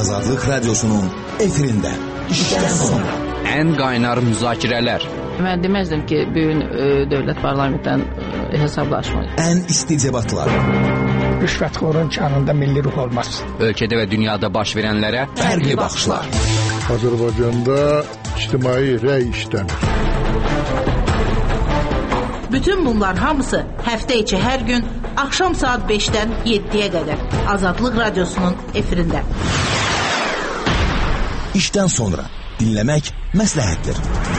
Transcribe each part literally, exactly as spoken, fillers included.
Azadlık Radyosu'nun efirinde. İşten sonra. En qaynar müzakirələr. Mən deməzdim ki, bugün e, dövlət parlamentdən e, hesablaşmayı. En isticebatlar. Rüşvətxorun kanında milli ruh olmaz. Ölkədə və dünyada baş verənlərə Fərqli baxışlar. Azərbaycanda ictimai rəy işlənir. Bütün bunlar hamısı həftə içi hər gün axşam saat beşdən yeddiyə qədər Azadlıq Radyosu'nun efirində. İşten sonra dinlemek məsləhətdir.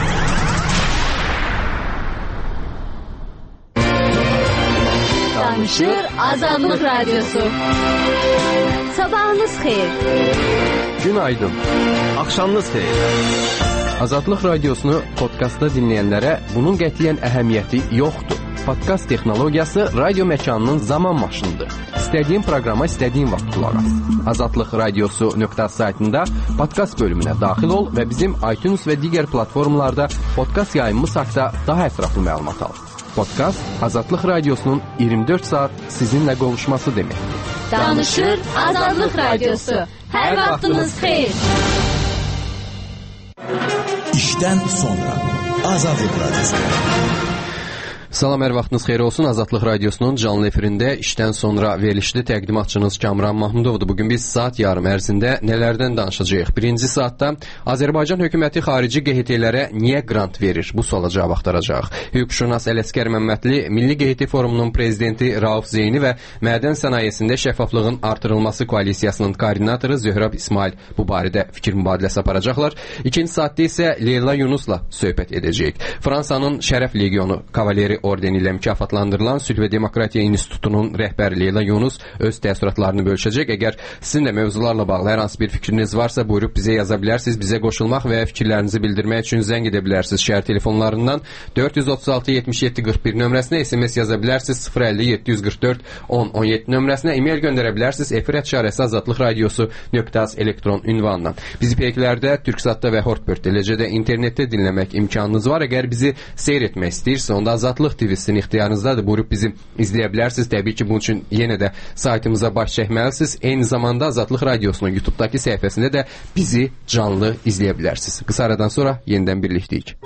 Danışır Azadlıq Radyosu. Sabahınız xeyir. Günaydın. Akşamınız xeyir. Azadlıq Radiosunu podkastda dinləyənlərə bunun qətiyyən əhəmiyyəti yoxdur. Podkast texnologiyası radio məkanının zaman maşınıdır. İstədiyin proqrama istədiyin vaxt qulaq as. Azadlıq Radiosu nöqtə saytında podkast bölümünə daxil ol və bizim iTunes və digər platformalarda podkast yayımımız haqqında daha ətraflı məlumat al. Podkast Azadlıq Radiosunun iyirmi dörd saat sizinlə qovuşması deməkdir. Danışır Azadlıq Radiosu. Hər vaxtınız xeyir. İşten sonra Azadlık Radyosu. Salam, hər vaxtınız xeyir olsun. Azadlıq Radiosunun canlı efirində işdən sonra verilişli təqdimatçınız Kamran Mahmudovdur. Bugün biz saat yarım ərzində nələrdən danışacağıq? Birinci saatda Azərbaycan hökuməti xarici G H T-lərə niyə qrant verir? Bu suala cavab axtaracaq. Hüquqşünas Ələsgər Məmmədli, Milli G H T Forumunun prezidenti Rauf Zeyni və Mədən Sənayesində Şəffaflığın Artırılması Koalisiyasının koordinatoru Zöhrəb İsmail bu barədə fikir mübadiləsi aparacaqlar. İkinci saatda isə Leyla Yunus'la söhbət edəcəyik. Fransanın Şərəf Legionu kavaleri ordeni ilə mükafatlandırılan Sülh və Demokratiya İnstitutunun rəhbəri Leyla Yunus öz təəssüratlarını bölüşəcək. Əgər sizin də mövzularla bağlı hər hansı bir fikriniz varsa, buyurub bizə yaza bilərsiniz. Bizə qoşulmaq və fikirlərinizi bildirmək üçün zəng edə bilərsiniz. Şəhər telefonlarından dörd yüz otuz altı yetmiş yeddi qırx bir nömrəsinə S M S yaza bilərsiniz. sıfır əlli yeddi yüz qırx dörd on on yeddi nömrəsinə e-mail göndərə bilərsiniz. Efir işarəsi Azadlıq Radiosu nöqtə az elektron ünvanından. Bizi peyklərdə, Türksatda və Hortbird, eləcə də internetdə dinləmək imkanınız var. Əgər bizi seyr etmək istəyirsə, onda Azadlıq T V sizin ixtiyarınızdadır. Buyurub bizi izləyə bilərsiniz. Təbii ki, bunun üçün yenə də saytımıza baş çəkməlisiniz. Eyni zamanda Azadlıq Radiosunun YouTube'dakı səhifəsində də bizi canlı izləyə bilərsiniz. Qısa aradan sonra yenidən birlikdəyik.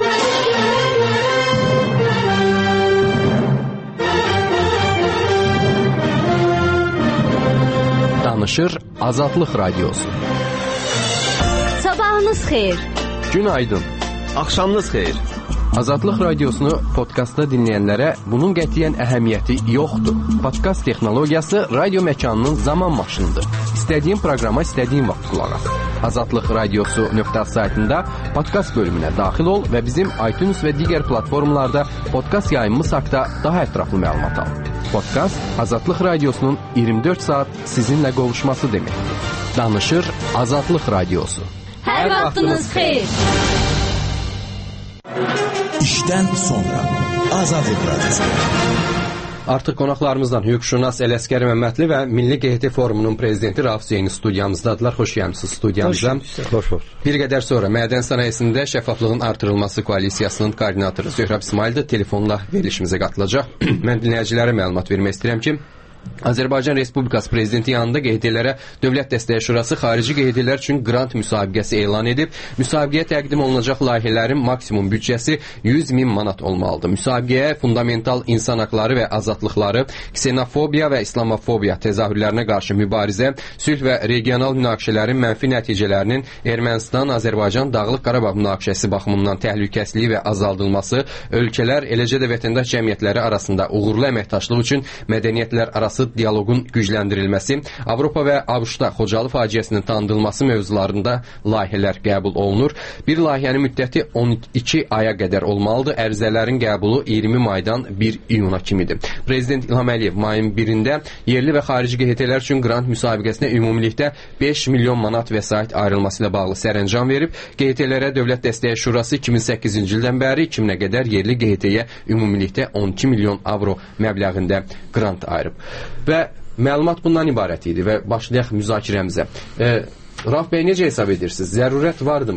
Danışır Azadlıq Radiosu. Sabahınız xeyir. Günaydın. Akşamınız xeyir. Azadlıq Radiosunu podkastda dinləyənlərə bunun qətiyyən əhəmiyyəti yoxdur. Podkast texnologiyası radio məkanının zaman maşınıdır. İstədiyin proqrama istədiyin vaxt qulaq as. Azadlıq Radiosu nöqtə saytında podkast bölümünə daxil ol və bizim iTunes və digər platformalarda podkast yayımımız haqqında daha ətraflı məlumat al. Podkast Azadlıq Radiosunun iyirmi dörd saat sizinlə qovuşması deməkdir. Danışır Azadlıq Radiosu. Hər vaxtınız xeyir. İşten sonra Azadlık Radyosu. Artıq qonaqlarımızdan hüquqşünas Ələsgər Məmmədli və Milli G H T Forumunun prezidenti Rauf Zeyni studiyamızdadılar. Xoş gəlmisiniz studiyamıza. Hoş hoş. Bir qədər sonra Mədən Sənayesində Şəffaflığın Artırılması Koalisiyasının koordinatoru Zöhrəb İsmail də telefonla verilişimizə qatılacaq. Mən dinləyicilərə məlumat vermək istəyirəm ki, Azərbaycan Respublikası Prezidenti yanında G H T-lərə Dövlət Dəstəyi Şurası xarici G H T-lər üçün qrant müsabiqəsi elan edib. Müsabiqəyə təqdim olunacaq layihələrin maksimum büdcəsi yüz min manat olmalıdır. Müsabiqəyə fundamental insan haqları və azadlıqları, ksenofobiya və islamofobiya təzahürlərinə qarşı mübarizə, sülh və regional münaqişələrin mənfi nəticələrinin Ermənistan-Azərbaycan Dağlıq Qarabağ münaqişəsi baxımından təhlükəsizliyi və azaldılması, ölkələr, eləcə də vətəndaş cəmiyyətləri arasında uğurlu əməkdaşlıq üçün mədəniyyətlər arası dialoqun gücləndirilməsi, Avropa və A B Ş-da Xocalı faciəsinin tanıdılması mövzularında layihələr qəbul olunur. Bir layihənin müddəti on iki aya qədər olmalıdır. Ərizələrin qəbulu iyirmi maydan bir iyuna kimidir. Prezident İlham Əliyev mayın birində yerli və xarici G H T-lər üçün qrant müsabiqəsinə ümumilikdə beş milyon manat vəsait ayrılması ilə bağlı sərəncam verib. G H T-lərə Dövlət Dəstəyi Şurası iki min səkkizinci ildən bəri iki minə qədər yerli G H T-yə ümumilikdə on iki milyon avro məbləğində qrant ayırıb. Və məlumat bundan ibarət idi və başlayaq müzakirəmizə. E, Rauf bəy, necə hesab edirsiniz? Zərurət vardımı?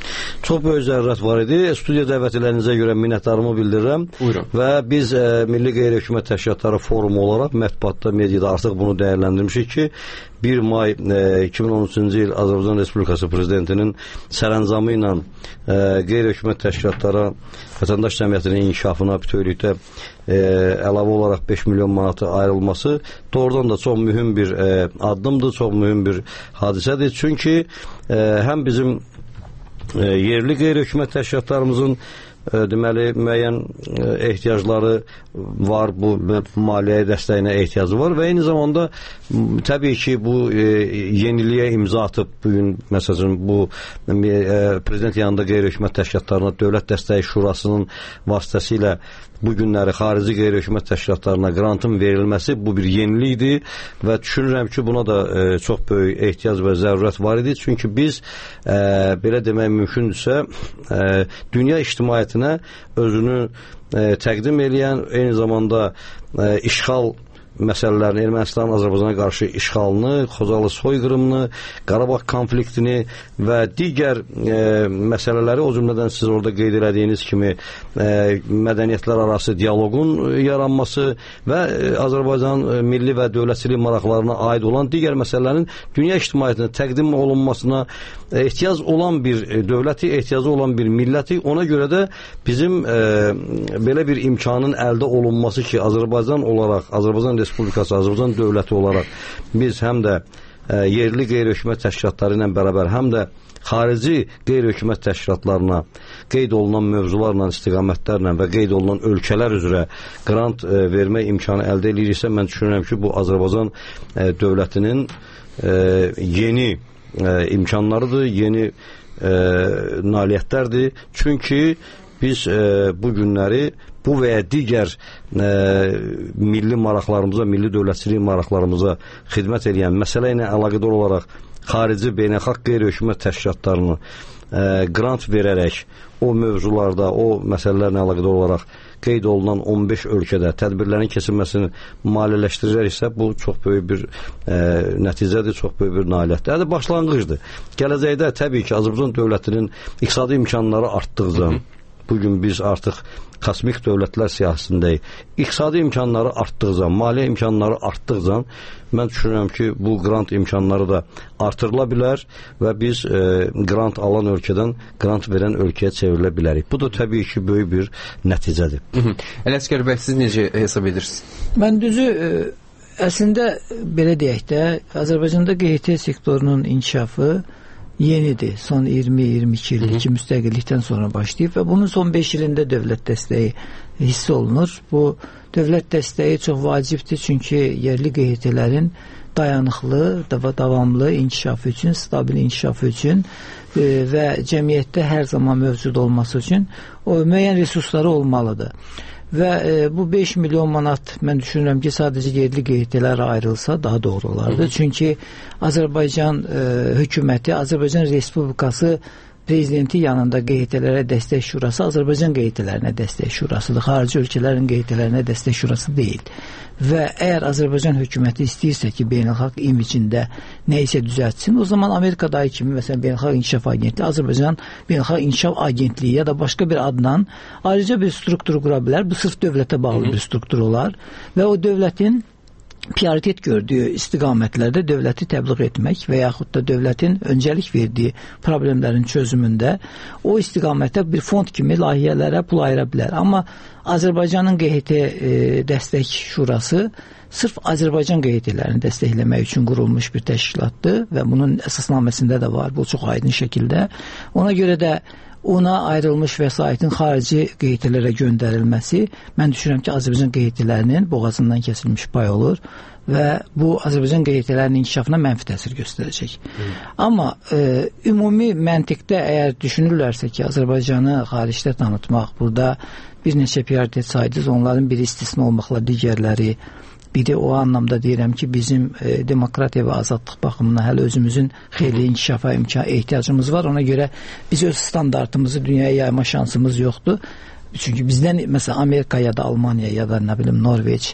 Çox böyük zərurət var idi. Studiya dəvət elədiyinizə görə minnətdarımı bildirirəm. Buyurun. Və biz e, Milli Qeyri-Hökumət Təşkilatları Forumu olaraq mətbuatda, mediada artıq bunu dəyərləndirmişik ki, bir may e, iki min on üçüncü il Azərbaycan Respublikası Prezidentinin sərəncamı ilə e, qeyri-hökumət təşkilatlara, vətəndaş cəmiyyətinin inkişafına bütövlükdə e, əlavə olaraq beş milyon manatı ayrılması doğrudan da çox mühüm bir e, addımdır, çox mühüm bir hadisədir. Çünki e, həm bizim e, yerli qeyri-hökumət təşkilatlarımızın e, deməli müəyyən e, ehtiyacları var, bu maliyyə dəstəyinə ehtiyacı var və eyni zamanda təbii ki, bu e, yeniliyə imza atıb bugün məsələn bu e, prezident yanında qeyri-hökumət təşkilatlarına Dövlət Dəstəyi Şurasının vasitəsilə bu günləri xarici qeyri-hökumət təşkilatlarına qrantın verilməsi bu bir yenilikdir və düşünürəm ki, buna da e, çox böyük ehtiyac və zərurət var idi. Çünki biz e, belə demək mümkündürsə e, dünya ictimaiyyətinə özünü e, təqdim edən, eyni zamanda e, işğal məsələlərini, Ermənistanın Azərbaycana qarşı işğalını, Xocalı soyqırımını, Qarabağ konfliktini və digər e, məsələləri, o cümlədən siz orada qeyd elədiyiniz kimi e, mədəniyyətlər arası dialoqun yaranması və e, Azərbaycan e, milli və dövlətçilik maraqlarına aid olan digər məsələlərin dünya ictimaiyyətinə təqdim olunmasına e, ehtiyac olan bir e, dövləti, ehtiyacı olan bir milləti, ona görə də bizim e, belə bir imkanın əldə olunması ki, Azərbaycan olaraq, Azərbaycan Respublikası, Azərbaycan dövləti olaraq biz həm də e, yerli qeyri-hökumət təşkilatları ilə bərabər, həm də xarici qeyri-hökumət təşkilatlarına qeyd olunan mövzularla, istiqamətlərlə və qeyd olunan ölkələr üzrə qrant e, vermə imkanı əldə ediriksə, mən düşünürəm ki, bu Azərbaycan e, dövlətinin e, yeni e, imkanlarıdır, yeni e, nailiyyətlərdir. Çünki biz e, bu günləri bu və ya digər e, milli maraqlarımıza, milli dövlətçilik maraqlarımıza xidmət edən məsələ ilə əlaqədar olaraq xarici beynəlxalq qeyri-hökumət təşkilatlarını e, qrant verərək o mövzularda, o məsələlərlə əlaqədar olaraq qeyd olunan on beş ölkədə tədbirlərin keçirilməsini maliyyələşdirərəksə, bu çox böyük bir e, nəticədir, çox böyük bir nailiyyətdir. Yəni başlanğıcdır. Gələcəkdə təbii ki, Azərbaycan dövlətinin iqtisadi imkanları artdıqca, bugün biz artıq kosmik dövlətlər siyasətindəyik. İqtisadi imkanları artdıqca, maliyyə imkanları artdıqca mən düşünürəm ki, bu qrant imkanları da artırıla bilər və biz e, qrant alan ölkədən qrant verən ölkəyə çevrilə bilərik. Bu da təbii ki, böyük bir nəticədir. Ələsgər bəy, siz necə hesab edirsiniz? Mən düzü e, əslində belə deyək də, Azərbaycanda Q H T sektorunun inkişafı yenidir. Son iyirmi iyirmi iki illik müstəqillikdən sonra başlayıb və bunun son beş ilində dövlət dəstəyi hiss olunur. Bu dövlət dəstəyi çox vacibdir, çünki yerli Q H T'lərin dayanıqlı, davamlı inkişafı üçün, stabil inkişafı üçün e, və cəmiyyətdə hər zaman mövcud olması üçün o müəyyən resursları olmalıdır. Və e, bu beş milyon manat mən düşünürəm ki, sadəcə yerli Q H T'lərə ayrılsa daha doğru olardı. Hı -hı. Çünki Azərbaycan e, hökuməti, Azərbaycan Respublikası prezidenti yanında Q H T'lərə dəstək şurası Azərbaycan Q H T'lərinə dəstək şurasıdır. Xarici ölkələrin Q H T'lərinə dəstək şurası deyil. Və əgər Azərbaycan hökuməti istəyirsə ki, beynəlxalq imicində nə isə düzəltsin, o zaman Amerikadakı kimi, məsələn, Beynəlxalq İnkişaf Agentliyi, Azərbaycan Beynəlxalq İnkişaf Agentliyi ya da başqa bir adla ayrıca bir struktur qura bilər. Bu sırf dövlətə bağlı Hı -hı. bir struktur olar və o dövlətin prioritet gördüyü istiqamətlərdə dövləti təbliğ etmək və yaxud da dövlətin öncəlik verdiyi problemlərin çözümündə o istiqamətə bir fond kimi layihələrə pul ayıra bilər. Amma Azərbaycanın Q H T e, dəstək şurası sırf Azərbaycan Q H T'lərini dəstəkləmək üçün qurulmuş bir təşkilatdır və bunun əsasnaməsində də var, bu çox aydın şəkildə. Ona görə də ona ayrılmış vəsaitin xarici Q H T'lərə göndərilməsi, mən düşünürəm ki, Azərbaycan Q H T'lərinin boğazından kəsilmiş pay olur və bu Azərbaycan Q H T'lərinin inkişafına mənfi təsir göstərəcək. Hmm. Amma e, ümumi məntiqdə əgər düşünürlərsə ki, Azərbaycanı xaricdə tanıtmaq, burada bir neçə prioritet sayacağız, onların biri istisna olmaqla digərləri, biri o anlamda deyirəm ki, bizim e, demokratiya və azadlıq baxımından hələ özümüzün xeyli inkişafa imkan ehtiyacımız var. Ona görə biz öz standartımızı dünyaya yayma şansımız yoxdur. Çünki bizdən məsələn Amerika ya da Almaniya ya da nə bilim Norveç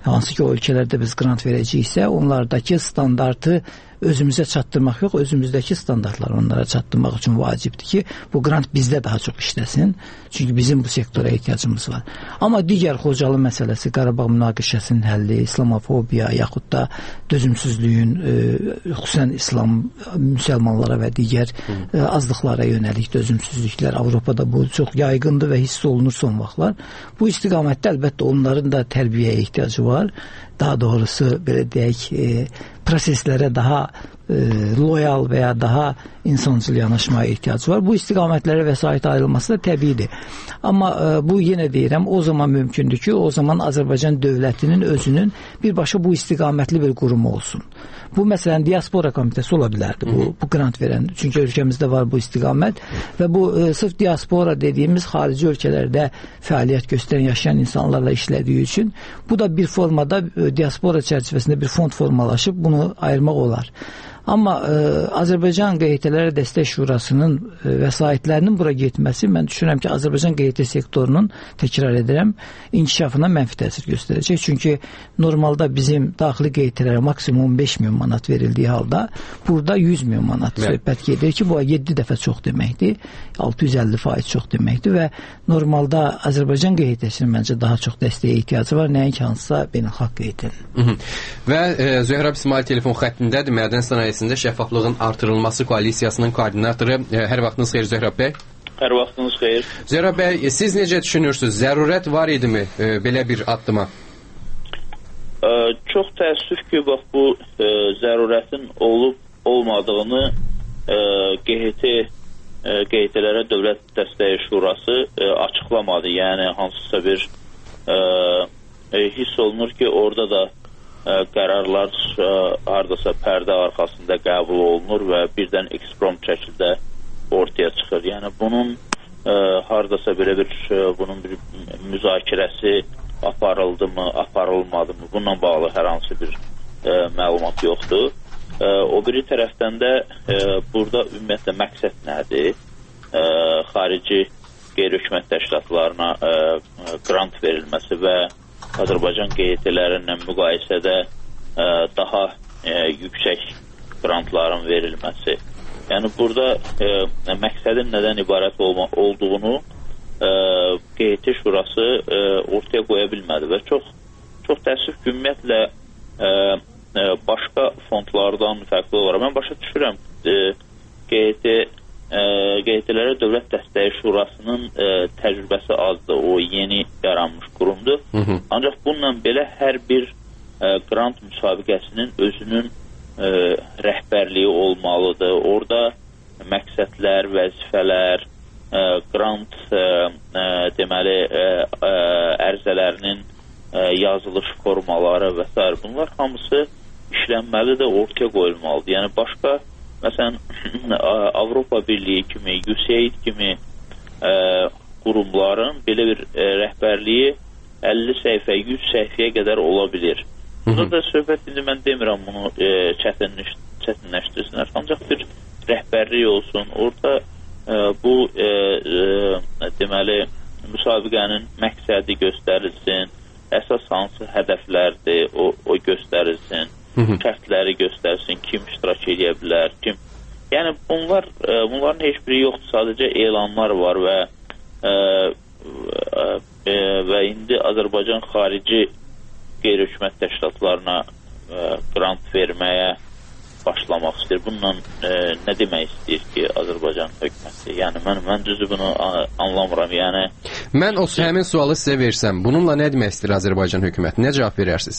hansı ki o ölkələrdə biz qrant verəcəyiksə, onlardakı standartı özümüzə çatdırmaq yox, özümüzdəki standartları onlara çatdırmaq üçün vacibdir ki, bu qrant bizdə daha çox işləsin. Çünki bizim bu sektora ehtiyacımız var. Amma digər Xocalı məsələsi, Qarabağ münaqişəsinin həlli, İslamofobiya, yaxud da dözümsüzlüyün, e, xüsusən İslam müsəlmanlara və digər e, azlıqlara yönəlik dözümsüzlüklər Avropada bu çox yaygındır və hiss olunur son vaxtlar. Bu istiqamətdə əlbəttə onların da tərbiyəyə ehtiyacı var. Daha doğrusu belə deyək, e, proseslərə daha e, loyal və ya daha insancıl yanaşmaya ehtiyacı var. Bu istiqamətlərə vəsait ayrılması da təbiidir. Amma e, bu yenə deyirəm, o zaman mümkündür ki, o zaman Azərbaycan dövlətinin özünün birbaşa bu istiqamətli bir qurumu olsun. Bu məsələn diaspora komitəsi ola bilərdi, bu, bu qrant verən. Çünki ölkəmizdə var bu istiqamət və bu e, sırf diaspora dediyimiz xarici ölkələrdə fəaliyyət göstərən, yaşayan insanlarla işlədiyi üçün bu da bir formada e, diaspora çərçivəsində bir fond formalaşıb bunu ayırmaq olar. Amma e, Azərbaycan Q H T-lərə Dəstək Şurasının e, vəsaitlərinin bura getməsi, mən düşünürəm ki, Azərbaycan Q H T sektorunun, təkrar edirəm, inkişafına mənfi təsir göstərəcək. Çünki normalda bizim daxili Q H T-lərə maksimum on beş min manat verildiyi halda, burada yüz min manat söhbət gedir ki, bu yeddi dəfə çox deməkdir, altı yüz əlli faiz çox deməkdir və normalda Azərbaycan Q H T-sinin məncə daha çox dəstəyə ehtiyacı var, nəinki hansısa beynəlxalq Q H T-nin. Və e, Zöhrəb İsmail telefon xəttindədir, Mədən Sənaye Şəffaflığın artırılması koalisiyasının koordinatoru. Hər vaxtınız xeyir Zöhrəb bəy. Hər vaxtınız xeyir. Zöhrəb bəy, siz necə düşünürsünüz? Zərurət var idimi e, belə bir addıma? E, çox təəssüf ki, bax bu e, zərurətin olub olmadığını e, Q H T e, Q H T-lərə Dövlət Dəstəyi Şurası e, açıqlamadı. Yəni hansısa bir e, e, hiss olunur ki, orada da qərarlar hardasa pərdə arxasında qəbul olunur və birdən eksprompt şəkildə ortaya çıxır. Yəni bunun ə, hardasa belə bir ə, bunun bir müzakirəsi aparıldı mı, aparılmadı mı? Bununla bağlı hər hansı bir ə, məlumat yoxdur. Ə, o biri tərəfdən də ə, burada ümumiyyətlə məqsəd nədir? Ə, xarici qeyri-hökumət təşkilatlarına ə, qrant verilməsi və Azərbaycan Q H T-lərinlə müqayisədə ə, daha ə, yüksək qrantların verilməsi. Yəni burada ə, məqsədin nədən ibarət olma, olduğunu ə, Q H T Şurası ə, ortaya qoya bilmədi və çox çox təəssüf ki, ümumiyyətlə ə, ə, başqa fondlardan fərqli olaraq mən başa düşürəm ə, Q H T Q H T-lərə Dövlət Dəstəyi Şurasının ə, təcrübəsi azdır, o yeni yaranmış qurumdur. Hı -hı. Ancaq bununla belə hər bir ə, qrant müsabiqəsinin özünün ə, rəhbərliyi olmalıdır. Orada məqsədlər, vəzifələr, ə, qrant ə, ə, deməli ə, ə, ərizələrinin ə, yazılış formaları və s. bunlar hamısı işlənməlidir, ortaya qoyulmalıdır. Yəni başqa məsələn, Avropa Birliyi kimi, U S A I D kimi ə, qurumların belə bir ə, rəhbərliyi əlli səhifə, yüz səhifəyə qədər ola bilir. Burada da söhbət, indi mən demirəm bunu ə, çətinləş, çətinləşdirsinlər, ancaq bir rəhbərlik olsun. Orada ə, bu ə, ə, deməli, müsabiqənin məqsədi göstərilsin, əsas hansı hədəflərdir, o, o göstərilsin. Şərtləri göstərsin, kim iştirak edə bilər, kim. Yəni bunlar, e, bunların heç biri yoxdur, sadəcə elanlar var və e, e, və indi Azərbaycan xarici qeyri-hökumət təşkilatlarına e, qrant verməyə başlamaq istəyir. Bununla e, nə demək istəyir ki, Azərbaycan hökuməti? Yəni mən mən düzü bunu anlamıram. Yəni mən o həmin sualı sizə versəm, bununla nə demək istəyir Azərbaycan hökuməti? Nə cavab verərsiniz?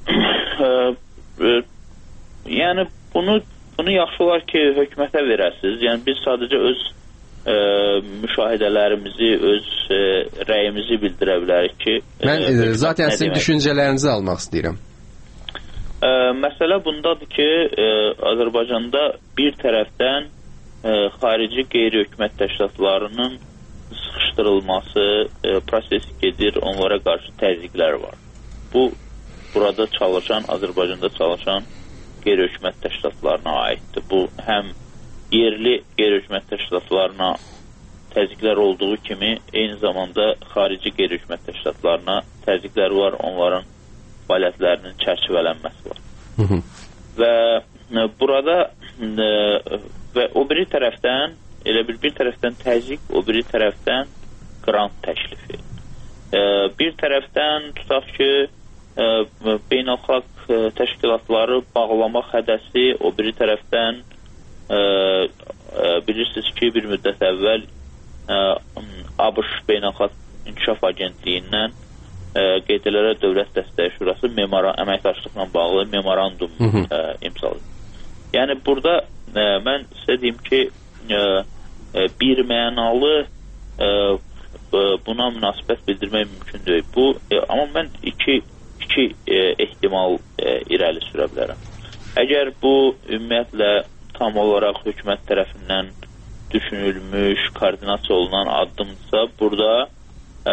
Yəni bunu bunu yaxşı olar ki, hökumətə verəsiniz. Yəni biz sadəcə öz e, müşahidələrimizi, öz e, rəyimizi bildirə bilərik ki, mən e, zaten sizin düşüncələrinizi almaq istəyirəm. E, məsələ bundadır ki, e, Azərbaycanda bir tərəfdən e, xarici qeyri-hökumət təşkilatlarının sıxışdırılması e, prosesi gedir, onlara qarşı təzyiqlər var. Bu burada çalışan, Azərbaycanda çalışan qeyri-hökumət təşkilatlarına aiddir. Bu həm yerli qeyri-hökumət təşkilatlarına təzyiqlər olduğu kimi, eyni zamanda xarici qeyri-hökumət təşkilatlarına təzyiqlər var. Onların fəaliyyətlərinin çərçivələnməsi var. Hı -hı. Və e, burada e, və o biri tərəfdən elə bir bir tərəfdən təzyiq, o biri tərəfdən qrant təklifi. E, bir tərəfdən tutaq ki, e, beynəlxalq e, təşkilatları bağlamaq hədəsi, o biri tərəfdən e, e, bilirsiniz ki, bir müddət əvvəl e, ABŞ Beynəlxalq İnkişaf Agentliyindən e, qeydilərə Dövlət Dəstəyi Şurası memora, əməkdaşlıqla bağlı memorandum e, imzaladı. Yəni burada e, mən sizə deyim ki, e, e, bir mənalı e, buna münasibət bildirmək mümkün deyil. Bu, e, amma mən iki, iki e, ehtimal e, irəli sürə bilərəm. Əgər bu ümumiyyətlə tam olaraq hökumət tərəfindən düşünülmüş, koordinasiya olunan addımdırsa, burada e,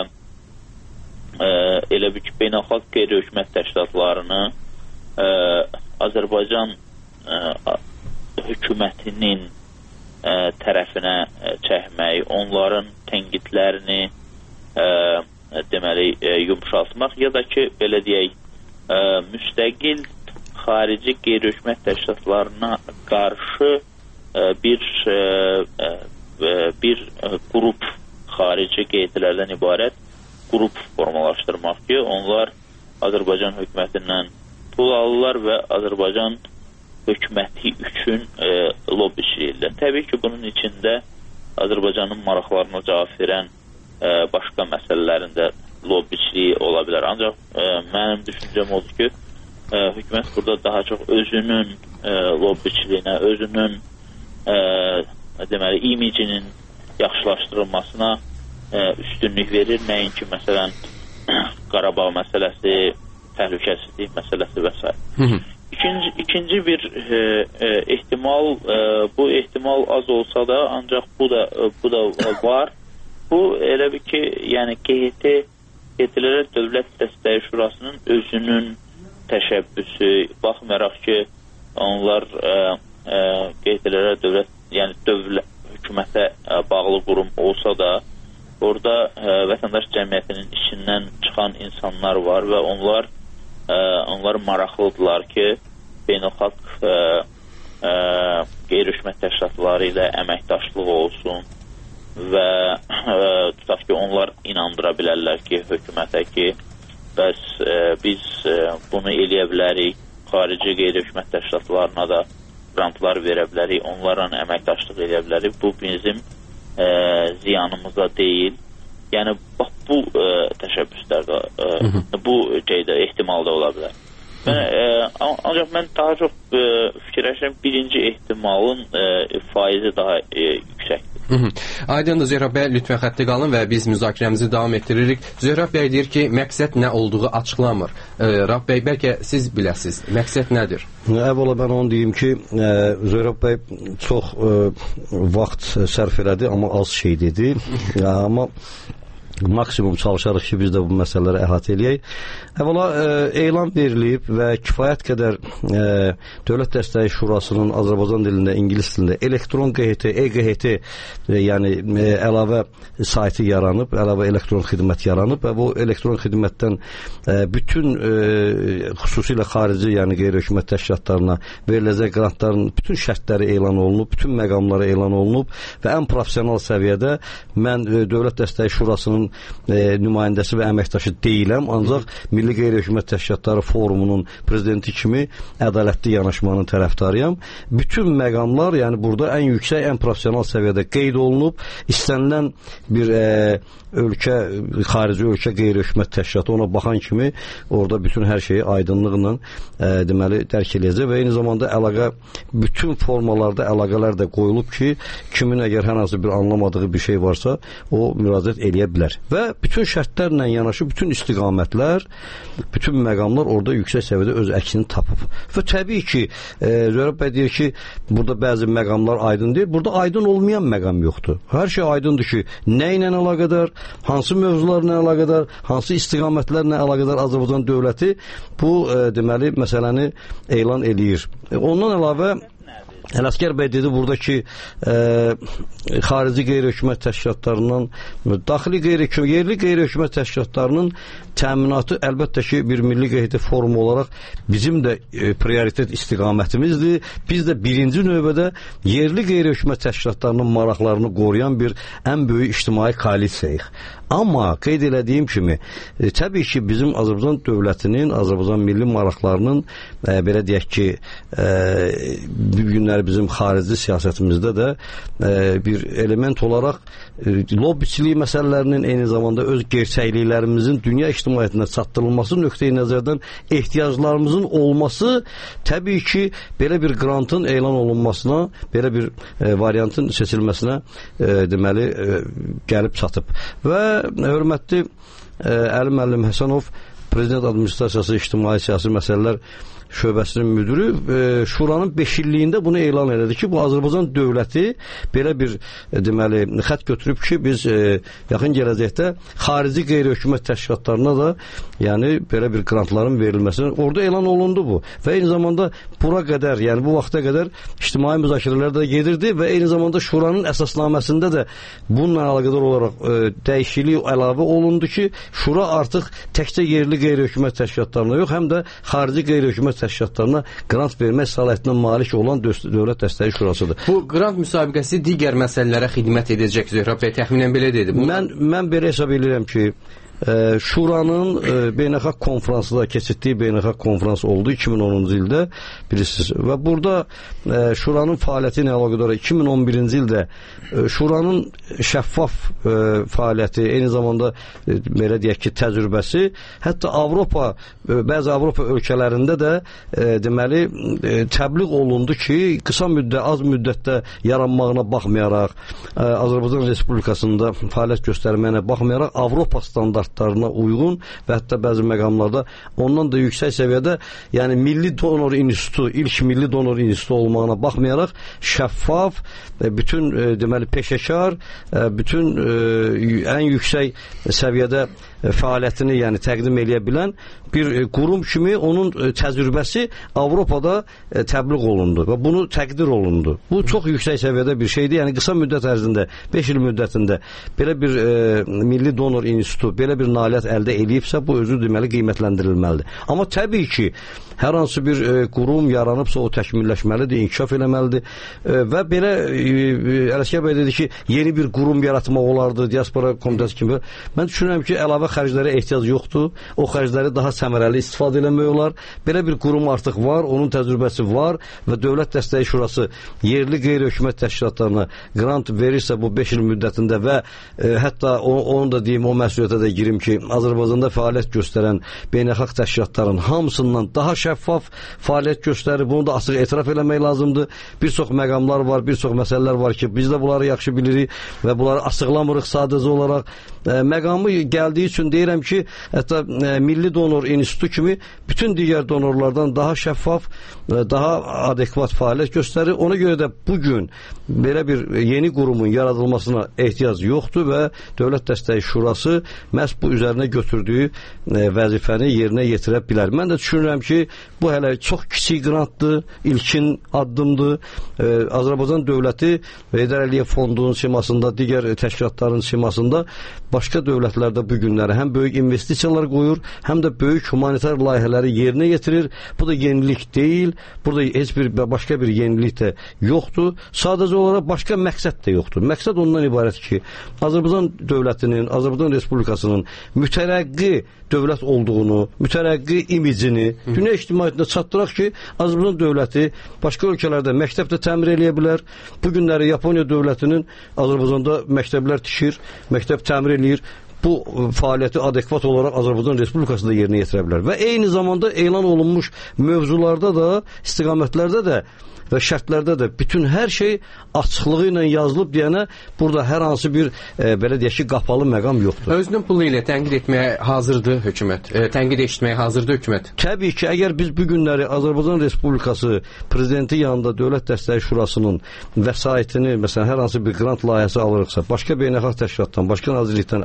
e, elə bir ki, beynəlxalq qeyri-hökumət təşkilatlarını e, Azərbaycan e, hökumətinin e, tərəfinə e, çəkmək, onların tənqidlərini e, deməli e, yumşaltmaq, ya da ki, belə deyək, e, müstəqil xarici qeyri-hökumət təşkilatlarına qarşı e, bir e, e, bir e, qrup, xarici qeydilərdən ibarət qrup formalaşdırmaq ki, onlar Azərbaycan hökumətindən pul alırlar və Azərbaycan hökuməti üçün e, lobbiçiliklər. Təbii ki, bunun içində Azərbaycanın maraqlarına cavab verən e, başqa məsələlərində lobbiçiliyi ola bilər. Ancaq e, mənim düşüncəm odur ki, e, hökumət burada daha çox özünün e, lobbiçiliyinə, özünün e, deməli, imicinin yaxşılaşdırılmasına e, üstünlük verir. Nəinki, məsələn, Qarabağ məsələsi, təhlükəsizlik məsələsi və s. İkinci, ikinci bir e, e, ehtimal, e, bu ehtimal az olsa da, ancaq bu da, e, bu da var. Bu elə bir ki, yəni Q H T, Q H T'lərə Dövlət Dəstəyi Şurasının özünün təşəbbüsü, baxmayaraq ki, onlar e, e, Q H T'lərə dövlət, yəni dövlət hökumətə e, bağlı qurum olsa da, orada e, vətəndaş cəmiyyətinin içindən çıxan insanlar var və onlar e, onlar maraqlıdırlar ki, beynəlxalq e, e, qeyri-hökumət təşkilatları ilə əməkdaşlıq olsun və e, tutaq ki, onlar inandıra bilərlər ki, hökumətə ki, bəs e, biz e, bunu eləyə bilərik, xarici qeyri-hökumət təşkilatlarına da grantlar verə bilərik, onlarla əməkdaşlıq eləyə bilərik. Bu bizim e, ziyanımıza deyil. Yəni, bax, bu e, təşəbbüslər də, e, bu şeydə, ehtimal da ola bilər. Mən, e, ancaq mən daha çox e, fikirləşirəm, birinci ehtimalın e, faizi daha e, yüksəkdir. Aydındır, Zöhrab bəy, lütfən xəttə qalın və biz müzakirəmizi davam etdiririk. Zöhrab bəy deyir ki, məqsəd nə olduğu açıqlamır. E, Rab bəy, bəlkə siz biləsiniz, məqsəd nədir? Əvvəla mən onu deyim ki, e, Zöhrab bəy çox e, vaxt sərf elədi, amma az şey dedi. Amma maksimum çalışarıq ki, biz də bu məsələləri əhatə eləyək. Əvvəla e, elan verilib və kifayət qədər e, Dövlət Dəstəyi Şurasının Azərbaycan dilində, ingilis dilində elektron Q H T, E Q H T e, yəni e, əlavə saytı yaranıb, əlavə elektron xidmət yaranıb və bu elektron xidmətdən e, bütün e, xüsusilə xarici, yəni qeyri-hökumət təşkilatlarına veriləcək qrantların bütün şərtləri elan olunub, bütün məqamları elan olunub və ən professional səviyyədə mən e, Dövlət Dəstəyi Şurasının e, nümayəndəsi və əməkdaşı deyiləm, ancaq Milli Qeyri-Hökumət Təşkilatları Forumunun prezidenti kimi ədalətli yanaşmanın tərəfdarıyam. Bütün məqamlar, yəni burada ən yüksək, ən professional səviyyədə qeyd olunub, istənilən bir e, ölkə, xarici ölkə qeyri-hökumət təşkilatı ona baxan kimi orada bütün hər şeyi aydınlıqla e, deməli dərk eləyəcək və eyni zamanda əlaqə, bütün formalarda əlaqələr də qoyulub ki, kimin əgər hər hansı bir anlamadığı bir şey varsa, o müraciət eləyə bilər. Və bütün şərtlərlə yanaşı bütün istiqamətlər, bütün məqamlar orada yüksək səviyyədə öz əksini tapıb. Və təbii ki, e, Zöhrab bəy deyir ki, burada bəzi məqamlar aydın deyil. Burada aydın olmayan məqam yoxdur. Hər şey aydındır ki, nə ilə əlaqədar, hansı mövzularla əlaqədar, hansı istiqamətlərlə əlaqədar Azərbaycan dövləti bu e, deməli məsələni elan eləyir. E, ondan əlavə Ələsgər bəy dedi burada ki, e, xarici qeyri-hökumət təşkilatlarından, daxili qeyri-hökumət, yerli qeyri-hökumət təşkilatlarının təminatı əlbəttə ki, bir milli qeyri forumu olaraq bizim də e, prioritet istiqamətimizdir. Biz də birinci növbədə yerli qeyri-hökumət təşkilatlarının maraqlarını qoruyan bir ən böyük ictimai koalisiyayıq. Amma qeyd elədiyim kimi, e, təbii ki, bizim Azərbaycan dövlətinin, Azərbaycan milli maraqlarının e, belə deyək ki, e, bu günləri bizim xarici siyasətimizdə də e, bir element olaraq e, lobbiçilik məsələlərinin eyni zamanda öz gerçəkliklərimizin dünya ictimaiyyətinə çatdırılması nöqteyi nəzərdən ehtiyaclarımızın olması təbii ki, belə bir grantın elan olunmasına, belə bir e, variantın seçilməsinə e, deməli e, gəlib çatıb. Və hörmətli e, Əli müəllim Həsənov, Prezident Administrasiyası İctimai Siyasi Məsələlər Şöbəsinin müdürü e, Şuranın beş illiyində bunu elan elədi ki, bu Azərbaycan dövləti belə bir e, deməli xətt götürüb ki, biz e, yaxın gələcəkdə xarici qeyri-hökumət təşkilatlarına da yəni belə bir grantların verilməsini orada elan olundu bu. Və eyni zamanda bura qədər, yəni bu vaxta qədər ictimai müzakirələr də gedirdi və eyni zamanda Şuranın əsasnaməsində də bununla əlaqədar olaraq e, dəyişiklik əlavə olundu ki, Şura artıq təkcə yerli qeyri-hökumət təşkilatlarına yox, həm də xarici qeyri-hökumət təşkilatlarına grant vermək səlahiyyətinə malik olan Dövlət Dəstəyi Şurasıdır. Bu grant müsabiqəsi digər məsələlərə xidmət edəcək Zöhrab bəy, təxminən belə dedi. Mən, mən belə hesab edirəm ki, e, Şuranın e, beynəlxalq konfransında keçirdiyi beynəlxalq konfrans oldu iki min onuncu ildə, bilirsiniz. Və burada e, Şuranın fəaliyyəti ilə əlaqədar iki min on birinci ildə e, Şuranın şəffaf e, fəaliyyəti, eyni zamanda e, belə deyək ki, təcrübəsi, hətta Avropa, e, bəzi Avropa ölkələrində də e, deməli e, təbliğ olundu ki, qısa müddət, az müddətdə yaranmağına baxmayaraq, e, Azərbaycan Respublikasında fəaliyyət göstərməyinə baxmayaraq, Avropa standartlarına uyğun və hətta bəzi məqamlarda ondan da yüksək səviyyədə, yəni Milli Donor İnstitutu, ilk Milli Donor İnstitutu olmağına baxmayaraq, şəffaf, e, bütün e, deməli peşəkar, e, bütün e, ən yüksək səviyyədə fəaliyyətini yəni təqdim eləyə bilən bir qurum kimi onun təcrübəsi Avropada təbliğ olundu və bunu təqdir olundu. Bu çox yüksək səviyyədə bir şeydir. Yəni qısa müddət ərzində, beş il müddətində belə bir e, Milli Donor İnstitutu belə bir nailiyyət əldə edibsə, bu özü deməli qiymətləndirilməlidir. Amma təbii ki, hər hansı bir e, qurum yaranıbsa o təkmilləşməlidir, inkişaf eləməlidir e, və belə e, Ələsgər bəy dedi ki, yeni bir qurum yaratmaq olardı, diaspora komitəsi kimi. Mən düşünürəm ki, əlavə xərclərə ehtiyac yoxdur. O xərcləri daha səmərəli istifadə etmək olar. Belə bir qurum artıq var, onun təcrübəsi var və Dövlət Dəstəyi Şurası yerli qeyri-hökumət təşkilatlarına grant verirsə bu beş il müddətində və e, hətta o, onu da deyim, o məsuliyyətə də girim ki, Azərbaycanda fəaliyyət göstərən beynəlxalq təşkilatların hamısından daha şəffaf fəaliyyət göstərir. Bunu da açıq etiraf eləmək lazımdır. Bir çox məqamlar var, bir çox məsələlər var ki, biz də bunları yaxşı bilirik və bunları açıqlamırıq sadəcə olaraq. E, məqamı gəldiyi üçün deyirəm ki, hətta e, Milli Donor İnstitutu kimi bütün digər donorlardan daha şəffaf, e, daha adekvat fəaliyyət göstərir. Ona görə də bugün belə bir yeni qurumun yaradılmasına ehtiyac yoxdur və Dövlət Dəstəyi Şurası məhz bu üzərinə götürdüyü e, vəzifəni yerinə yetirə bilər. Mən də düşünürəm ki, bu hələ çox kiçik grantdır, ilkin addımdır. E, Azərbaycan dövləti Heydər Əliyev Fondunun simasında, digər təşkilatların simasında başqa dövlətlərdə bu günləri həm böyük investisiyalar qoyur, həm də böyük humanitar layihələri yerinə yetirir. Bu da yenilik deyil. Burada heç bir başqa bir yenilik də yoxdur. Sadəcə olaraq başqa məqsəd də yoxdur. Məqsəd ondan ibarət ki, Azərbaycan dövlətinin, Azərbaycan Respublikasının mütərəqqi dövlət olduğunu, mütərəqqi imicini dünya ictimaiyyətində çatdıraq ki, Azərbaycan dövləti başqa ölkələrdə məktəb də təmir eləyə bilər. Bu günləri Yaponiya dövlətinin Azərbaycanda məktəblər tikir, məktəb təmir eləyir. Bu fəaliyyəti adekvat olaraq Azərbaycan Respublikasında yerinə yetirə bilər. Və eyni zamanda elan olunmuş mövzularda da, istiqamətlərdə də və şərtlərdə də bütün hər şey açıqlığı ilə yazılıb deyənə burada hər hansı bir e, belə deyək ki, qapalı məqam yoxdur. Özünün pulu ilə tənqid etməyə hazırdır hökumət. E, tənqid etməyə hazırdır hökumət. Təbii ki, əgər biz bu günləri Azərbaycan Respublikası prezidenti yanında Dövlət Dəstəyi Şurasının vəsaitini, məsələn, hər hansı bir grant layihəsi alırıqsa, başqa beynəlxalq təşkilatdan, başqa nazirlikdən alırıqsa,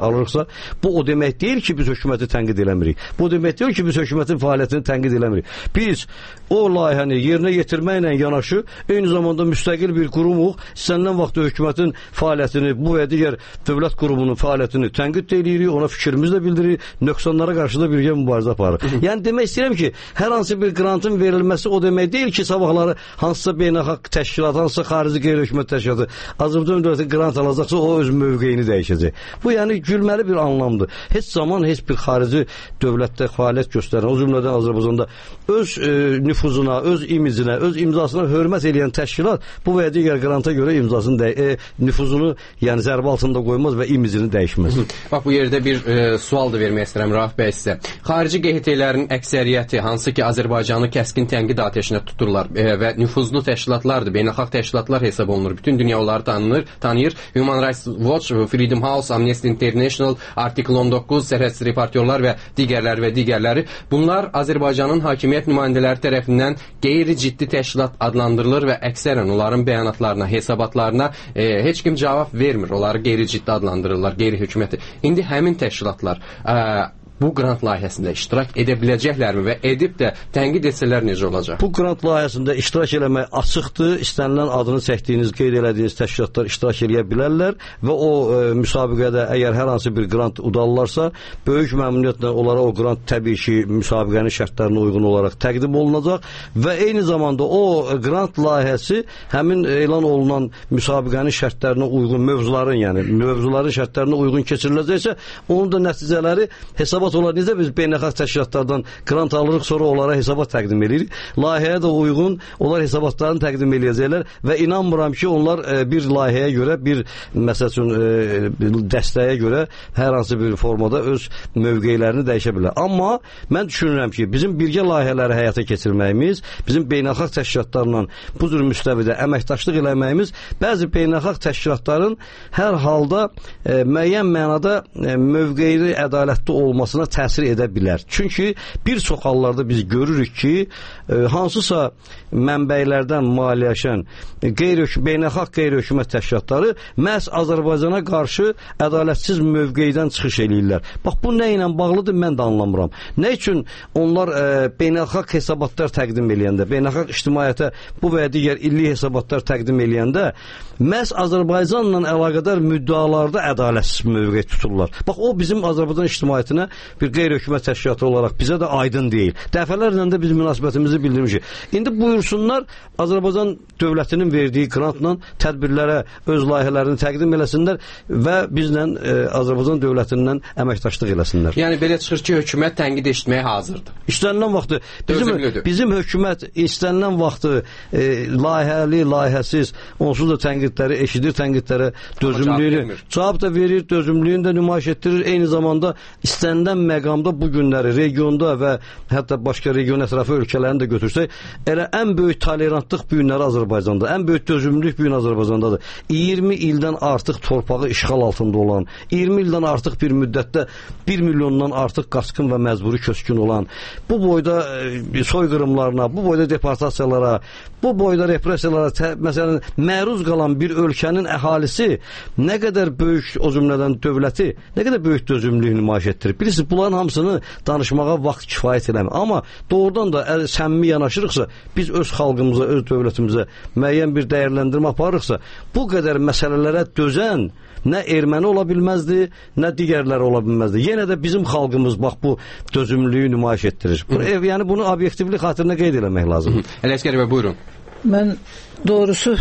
bu o demək deyil ki, biz hökuməti tənqid eləmirik. Bu demək deyil ki, biz hökumətin fəaliyyətini tənqid eləmirik. Biz o layihəni yerinə yetirməklə yanaşı, eyni zamanda müstəqil bir qurumuq, istənilən vaxtda hökumətin fəaliyyətini, bu və digər dövlət qurumunun fəaliyyətini tənqid edirik, ona fikrimizi də bildiririk, nöqsanlara qarşı da birgə mübarizə aparırıq. Yəni demək istəyirəm ki, hər hansı bir qrantın verilməsi o demək deyil ki, sabahları hansısa beynəlxalq təşkilat, hansısa xarici qeyri-hökumət təşkilatı Azərbaycan dövləti qrant alacaqsa, o öz mövqeyini dəyişəcək. Bu yəni gülməli bir anlamdır. Heç zaman heç bir xarici dövlətdə fəaliyyət göstərən, o cümlədən Azərbaycanda öz e, nüfuzuna, öz imicinə, öz imzasına hörmət edən təşkilat bu və digər qranta görə imzasını də, e, nüfuzunu yəni zərbə altında qoymaz və imicini dəyişməz. Bax bu yerdə bir e, sual da vermək istəyirəm Rauf bəy sizə. Xarici G H T-lərin əksəriyyəti hansı ki Azərbaycanı kəskin tənqid atəşinə tuturlar e, və nüfuzlu təşkilatlardır, beynəlxalq təşkilatlar hesab olunur. Bütün dünya onları tanınır, tanıyır. Human Rights Watch, Freedom House, Amnesty International, Artikel on doqquz, sərhədsiz reportyorlar və digərləri və digərləri. Bunlar Azərbaycanın hakimiyyət nümayəndələri tərəfindən qeyri-ciddi təşkilat adlandırılır və əksərən onların bəyanatlarına, hesabatlarına e, heç kim cavab vermir. Onları qeyri-ciddi adlandırırlar, qeyri-hökuməti. İndi həmin təşkilatlar e, bu qrant layihəsində iştirak edə biləcəklərmi və edib də tənqid etsələr necə olacaq? Bu qrant layihəsində iştirak eləmək açıqdır. İstənilən adını çəkdiyiniz, qeyd elədiyiniz təşkilatlar iştirak eləyə bilərlər və o e, müsabiqədə əgər hər hansı bir qrant udallarsa, böyük məmnuniyyətlə onlara o qrant təbii ki, müsabiqənin şərtlərinə uyğun olaraq təqdim olunacaq və eyni zamanda o qrant layihəsi həmin elan olunan müsabiqənin şərtlərinə uyğun mövzuların, yəni mövzuların şərtlərinə uyğun keçiriləcəksə, onun da nəticələri hesaba olar. Necə biz beynəlxalq təşkilatlardan qrant alırıq, sonra onlara hesabat təqdim edirik. Layihəyə də uyğun onlar hesabatlarını təqdim edəcəklər və inanmıram ki, onlar e, bir layihəyə görə, bir məsəl üçün e, dəstəyə görə hər hansı bir formada öz mövqeylərini dəyişə bilər. Amma mən düşünürəm ki, bizim birgə layihələri həyata keçirməyimiz, bizim beynəlxalq təşkilatlarla bu cür müstəvidə əməkdaşlıq eləməyimiz bəzi beynəlxalq təşkilatların hər halda e, müəyyən mənada e, mövqeyli ədalətli olmasına təsir edə bilər. Çünki bir çox hallarda biz görürük ki, e, hansısa mənbəylərdən maliyyələşən qeyri beynəlxalq qeyri-hökumət təşkilatları məhz Azərbaycana qarşı ədalətsiz mövqeydən çıxış eləyirlər. Bax bu nə ilə bağlıdır, mən də anlamıram. Nə üçün onlar e, beynəlxalq hesabatlar təqdim eləyəndə, beynəlxalq ictimaiyyətə bu və ya digər illik hesabatlar təqdim eləyəndə məhz Azərbaycanla əlaqədar müddialarda ədalətsiz mövqe tuturlar. Bax o bizim Azərbaycan ictimaiyyətinə bir qeyri-hökumət təşkilatı olaraq bizə də aydın deyil. Dəfələrlə də biz münasibətimizi bildirmişik. İndi buyursunlar Azərbaycan dövlətinin verdiyi qrantla tədbirlərə öz layihələrini təqdim eləsinlər və bizlə e, Azərbaycan dövlətindən əməkdaşlıq eləsinlər. Yəni belə çıxır ki, hökumət tənqid eşitməyə hazırdır. İstənilən vaxtı bizim, bizim hökumət istənilən vaxtı e, layihəli, layihəsiz onsuz da tənqidləri eşidir, tənqidlərə dözümlüyünü cavab da verir, dözümlüyünü də nümayiş etdirir. Eyni zamanda istənilən məqamda bu günləri regionda və hətta başqa region ətrafı ölkələrini də götürsək, elə ən böyük tolerantlıq bu günləri Azərbaycanda, ən böyük dözümlülük bu gün Azərbaycandadır. iyirmi ildən artıq torpağı işğal altında olan, iyirmi ildən artıq bir müddətdə bir milyondan artıq qaçqın və məcburi köçkün olan, bu boyda e, soyqırımlarına, bu boyda deportasiyalara, bu boyda repressiyalara tə, məsələn, məruz qalan bir ölkənin əhalisi nə qədər böyük, o cümlədən dövləti, nə qədər böyük dözümlülük nümayiş etdirir. Bilirsiniz, bunların hamısını danışmağa vaxt kifayət eləmir. Amma doğrudan da əgər səmimi yanaşırıqsa, biz öz xalqımıza, öz dövlətimizə müəyyən bir dəyərləndirmə aparırıqsa, bu qədər məsələlərə dözən nə erməni ola bilməzdi, nə digərləri ola bilməzdi. Yenə də bizim xalqımız bax bu dözümlülüyü nümayiş etdirir. Bu, yəni bunu obyektivlik xatirinə qeyd eləmək lazımdır. Ələsgər bəy, buyurun. Mən doğrusu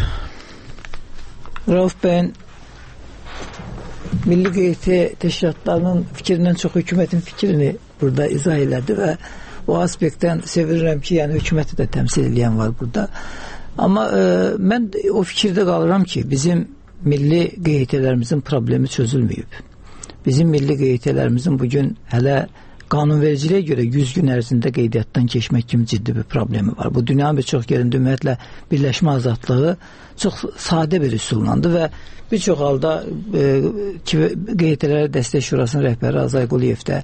Rauf bəyin Milli G H T təşkilatlarının fikrindən çox hökumətin fikrini burada izah elədi və o aspektdən sevinirəm ki, yəni hökuməti də təmsil edən var burada. Amma e, mən o fikirdə qalıram ki, bizim milli G H T'lərimizin problemi çözülməyib. Bizim milli G H T'lərimizin bugün hələ qanunvericiliyə görə yüz gün ərzində qeydiyyatdan keçmək kimi ciddi bir problemi var. Bu dünyanın bir çox yerində ümumiyyətlə birləşmə azadlığı çox sadə bir üsullandı və bir çox halda e, G H T'lərə Dəstək Şurasının rəhbəri Azay Quliyev də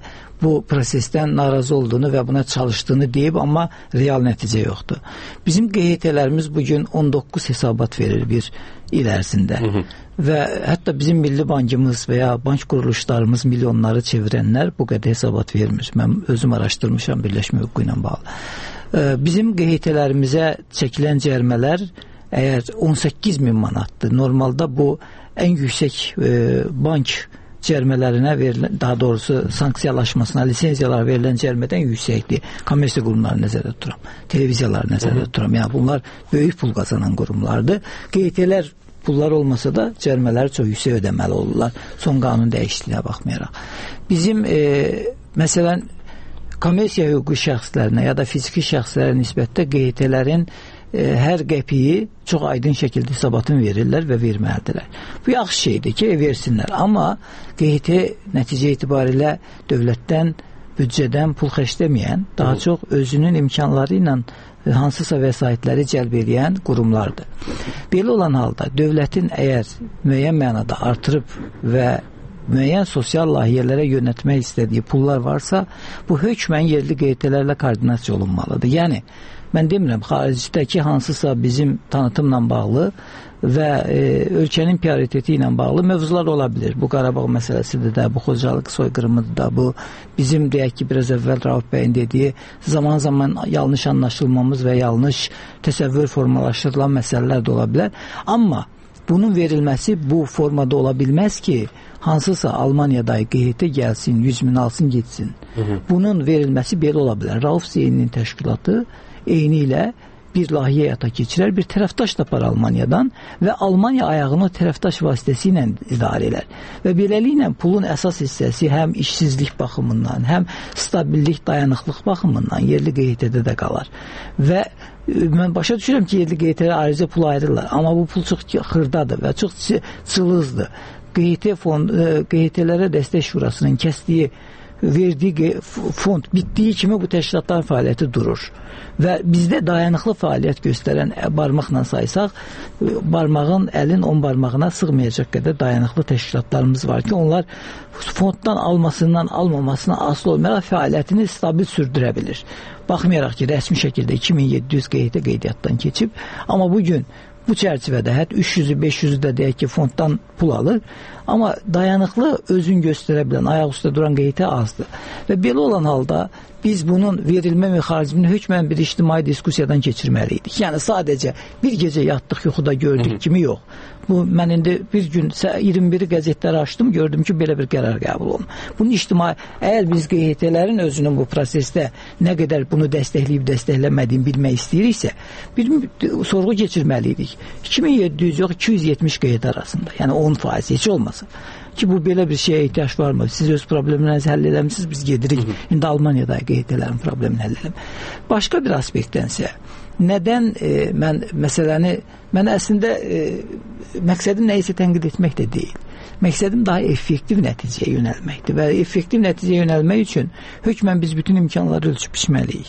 bu prosesdən narazı olduğunu və buna çalışdığını deyib, amma real nəticə yoxdur. Bizim Q H T'lərimiz bugün on doqquz hesabat verir bir il ərzində. Hı -hı. Və hətta bizim Milli Bankımız və ya bank quruluşlarımız milyonları çevirənlər bu qədər hesabat vermir. Mən özüm araşdırmışam birləşmə hüququ ilə bağlı. Bizim Q H T'lərimizə çəkilən cərimələr əgər on səkkiz min manatdır. Normalda bu ən yüksək e, bank cərimələrinə verilən, daha doğrusu sanksiyalaşmasına, lisenziyalar verilən cərimədən yüksəkdir. Kommersiya qurumları nəzərdə tuturam, televiziyalar nəzərdə tuturam. Yəni bunlar böyük pul qazanan qurumlardır. Q H T'lər pullar olmasa da cərimələri çox yüksək ödəməli olurlar. Son qanun dəyişikliyinə baxmayaraq. Bizim e, məsələn kommersiya hüquqi şəxslərinə ya da fiziki şəxslərə nisbətdə Q H T'lərin e, hər qəpiyi çox aydın şəkildə hesabatını verirlər və verməlidirlər. Bu yaxşı şeydir ki, versinlər. Amma Q H T nəticə itibarilə dövlətdən, büdcədən pul xərcləməyən, daha çox özünün imkanları ilə hansısa vəsaitləri cəlb edən qurumlardır. Belə olan halda dövlətin əgər müəyyən mənada artırıb və müəyyən sosial layihələrə yönətmək istədiyi pullar varsa, bu hökmən yerli Q H T'lərlə koordinasiya olunmalıdır. Yəni, mən demirəm, xaricdəki hansısa bizim tanıtımla bağlı və e, ölkənin prioriteti ilə bağlı mövzular ola bilər. Bu Qarabağ məsələsidir də, bu Xocalıq soyqırımıdır da, bu bizim deyək ki, biraz əvvəl Rauf bəyin dediyi zaman zaman yanlış anlaşılmamız və yanlış təsəvvür formalaşdırılan məsələlər də ola bilər. Amma bunun verilməsi bu formada ola bilməz ki, hansısa Almaniyada Q H T gəlsin, yüz min alsın, getsin. Hı -hı. Bunun verilməsi belə ola bilər. Rauf Zeyninin təşkilatı eyni ilə bir layihə həyata keçirər, bir tərəfdaş tapar Almaniyadan və Almaniya ayağını o tərəfdaş vasitəsilə idarə edər. Və beləliklə pulun əsas hissəsi həm işsizlik baxımından, həm stabillik, dayanıqlıq baxımından yerli Q H T'də də qalar. Və mən başa düşürəm ki, yerli Q H T'lərə ayrıca pul ayırırlar, amma bu pul çox xırdadır və çox cılızdır. Q H T fond, Q H T'lərə dəstək şurasının kəsdiyi, verdiyi fond bitdiyi kimi bu təşkilatların fəaliyyəti durur. Və bizdə dayanıqlı fəaliyyət göstərən barmaqla saysaq, barmağın, əlin on barmağına sığmayacaq qədər dayanıqlı təşkilatlarımız var ki, onlar fonddan almasından almamasına asılı olmayaraq fəaliyyətini stabil sürdürə bilir. Baxmayaraq ki, rəsmi şəkildə iki min yeddi yüz Q H T qeydiyyatdan keçib, amma bugün bu çərçivədə hətta üç yüzü beş yüzü də deyək ki, fonddan pul alır, amma dayanıqlı özün göstərə bilən, ayaq üstə duran Q H T azdır. Və belə olan halda biz bunun verilmə mexanizmini hökmən bir ictimai diskusiyadan keçirməliydik. Yəni sadəcə bir gecə yatdıq, yuxuda gördük kimi yox. Bu, mən indi bir gün iyirmi biri qəzetləri açdım, gördüm ki, belə bir qərar qəbul olunur. Bunun ictimai, əgər biz Q H T'lərin özünün bu prosesdə nə qədər bunu dəstəkləyib, dəstəkləmədiyini bilmək istəyiriksə, bir sorğu keçirməliydik. iki min yeddi yüz yox, iki yüz yetmiş Q H T arasında, yəni on faiz heç olmasın. Ki bu belə bir şeyə ehtiyac varmı? Siz öz problemlərinizi həll edəmişsiniz, biz gedirik. Hı -hı. İndi Almaniyada Q H T'lərin problemini həll edəm. Başqa bir aspektdənsə, nədən e, mən məsələni, mən əslində e, məqsədim nəyisə tənqid etmək də deyil. Məqsədim daha effektiv nəticəyə yönəlməkdir və effektiv nəticəyə yönəlmək üçün hökmən biz bütün imkanları ölçüb biçməliyik.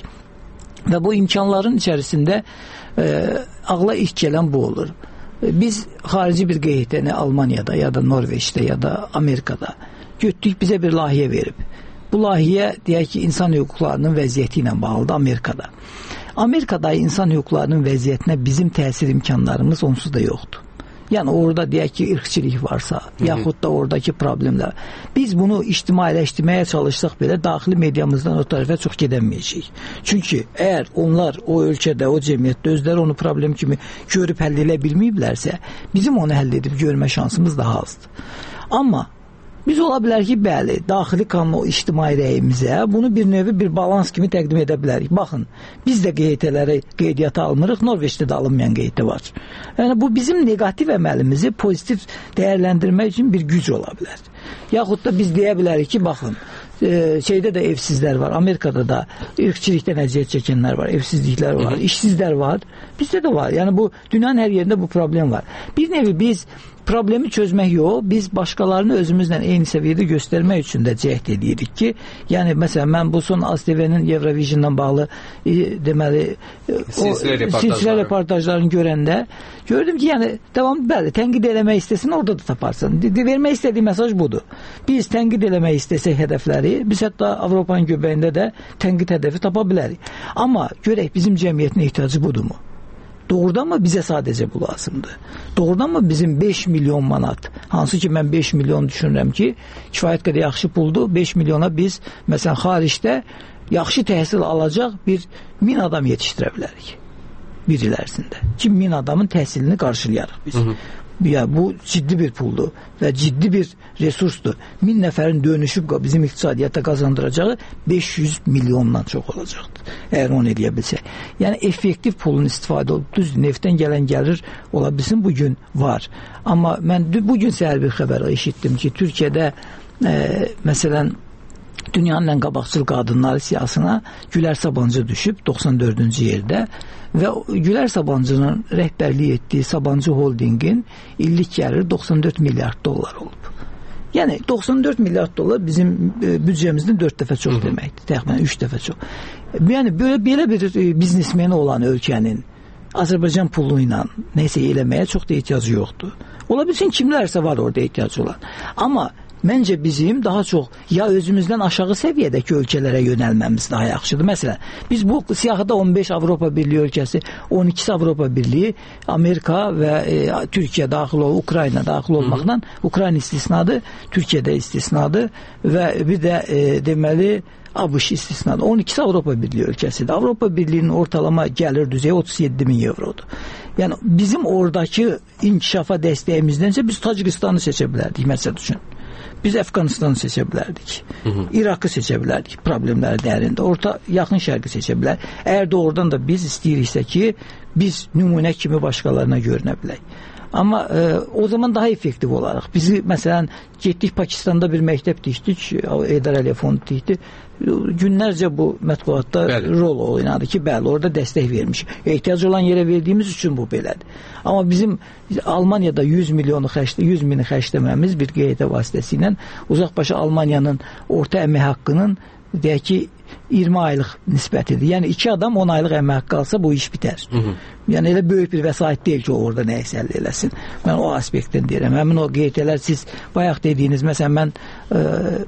Və bu imkanların içərisində e, ağla ilk gələn bu olur. Biz xarici bir Q H T'ni Almaniyada ya da Norveçdə ya da Amerikada götürdük, bizə bir layihə verib. Bu layihə deyək ki, insan hüquqlarının vəziyyəti ilə bağlıdır Amerikada. Amerikada insan hüquqlarının vəziyyətinə bizim təsir imkanlarımız onsuz da yoxdur. Yəni orada deyək ki, irqçilik varsa, Hı -hı. yaxud da oradakı problemlər. Biz bunu ictimailəşdirməyə çalışsaq belə daxili mediamızdan o tərəfə çox gedəməyəcəyik. Çünki əgər onlar o ölkədə, o cəmiyyətdə özləri onu problem kimi görüb həll edə bilməyiblərsə, bizim onu həll edib görmə şansımız daha azdır. Amma biz ola bilər ki, bəli, daxili kamu ictimai rəyimizə bunu bir növü bir balans kimi təqdim edə bilərik. Baxın, biz də Q H T'ləri qeydiyyata almırıq, Norveçdə də alınmayan Q H T var. Yəni, bu bizim negativ əməlimizi pozitiv dəyərləndirmək üçün bir güc ola bilər. Yaxud da biz deyə bilərik ki, baxın, e, şeydə də evsizlər var, Amerikada da irqçilikdən əziyyət çəkənlər var, evsizliklər var, işsizlər var, bizdə də var. Yəni, bu dünyanın hər yerində bu problem var. Bir nevi biz problemi çözmək yox, biz başqalarını özümüzlə eyni səviyyədə göstərmək üçün də cəhd edirik ki, yəni məsələn mən bu son A S T V-nin Eurovision'dan bağlı e, deməli e, o silsilə reportajlarını görəndə gördüm ki, yəni devam bəli, tənqid eləmək istəsən orada da taparsan. De, de, vermək istədiyi mesaj budur. Biz tənqid eləmək istəsək hədəfləri, biz hətta Avropanın göbəyində də tənqid hədəfi tapa bilərik. Amma görək bizim cəmiyyətin ehtiyacı budurmu? Doğrudan mı bizə sadəcə bu lazımdır? Doğrudan mı bizim beş milyon manat, hansı ki mən beş milyon düşünürəm ki, kifayət qədər yaxşı puldur, beş milyona biz məsələn xaricdə yaxşı təhsil alacaq bir min adam yetişdirə bilərik bir il ərzində. Ki min adamın təhsilini qarşılayarıq biz. Hı -hı. Ya bu ciddi bir puldur və ciddi bir resursdur. Min nəfərin dönüşüb bizim iqtisadiyyata qazandıracağı beş yüz milyondan çox olacaqdır. Əgər onu edə bilsək. Yəni effektiv pulun istifadə olub, düz neftdən gələn gəlir ola bilsin bugün var. Amma mən bugün səhər bir xəbər eşitdim ki, Türkiyədə e, məsələn dünyanın ən qabaqcıl qadınları siyasına Gülər Sabancı düşüb doxsan dördüncü yerdə və Gülər Sabancı'nın rəhbərlik etdiyi Sabancı Holdingin illik gəlir doxsan dörd milyard dollar olub. Yəni doxsan dörd milyard dollar bizim e, büdcəmizdən dörd dəfə çox deməkdir. Təxminən üç dəfə çox. Yəni belə, belə bir e, biznesmeni olan ölkənin Azərbaycan pulu ilə nəsə eləməyə çox da ehtiyacı yoxdur. Ola bilsin kimlərsə var orada ehtiyacı olan. Amma məncə bizim daha çox ya özümüzdən aşağı səviyyədəki ölkələrə yönəlməmiz daha yaxşıdır. Məsələn, biz bu siyahıda on beş Avropa Birliyi ölkəsi, on ikisi Avropa Birliyi, Amerika və e, Türkiyə daxil ol, Ukrayna daxil olmaqla, Ukrayna istisnadır, Türkiyədə istisnadır və bir də e, deməli ABŞ istisnadır. on ikisi Avropa Birliyi ölkəsidir. Avropa Birliyinin ortalama gəlir düzeyi otuz yeddi min evrodur. Yəni bizim oradakı inkişafa dəstəyimizdənsə biz Tacikistanı seçə bilərdik məsəl üçün. Biz Əfqanistanı seçə bilərdik. Hı -hı. İraqı seçə bilərdik problemləri dərində. Orta yaxın şərqi seçə bilər. Əgər doğrudan da biz istəyiriksə ki, biz nümunə kimi başqalarına görünə bilək. Amma e, o zaman daha effektiv olaraq. Bizi məsələn getdik Pakistanda bir məktəb tikdik, Heydər Əliyev fondu tikdi. Günlərcə bu mətbuatda bəli. Rol oynadı ki, bəli, orada dəstək vermiş. Ehtiyac olan yerə verdiyimiz üçün bu belədir. Amma bizim Almaniyada yüz milyonu xərclə, yüz mini xərcləməmiz bir Q Y T vasitəsilə uzaqbaşı Almaniyanın orta əmək haqqının deyək ki iyirmi aylıq nisbətidir. Yəni iki adam on aylıq əmək haqqı alsa bu iş bitər. Hı -hı. Yəni elə böyük bir vəsait deyil ki, orada nəyisə əldə eləsin. Mən o aspektdən deyirəm. Həmin o Q Y T'lər siz bayaq dediyiniz, məsələn mən e,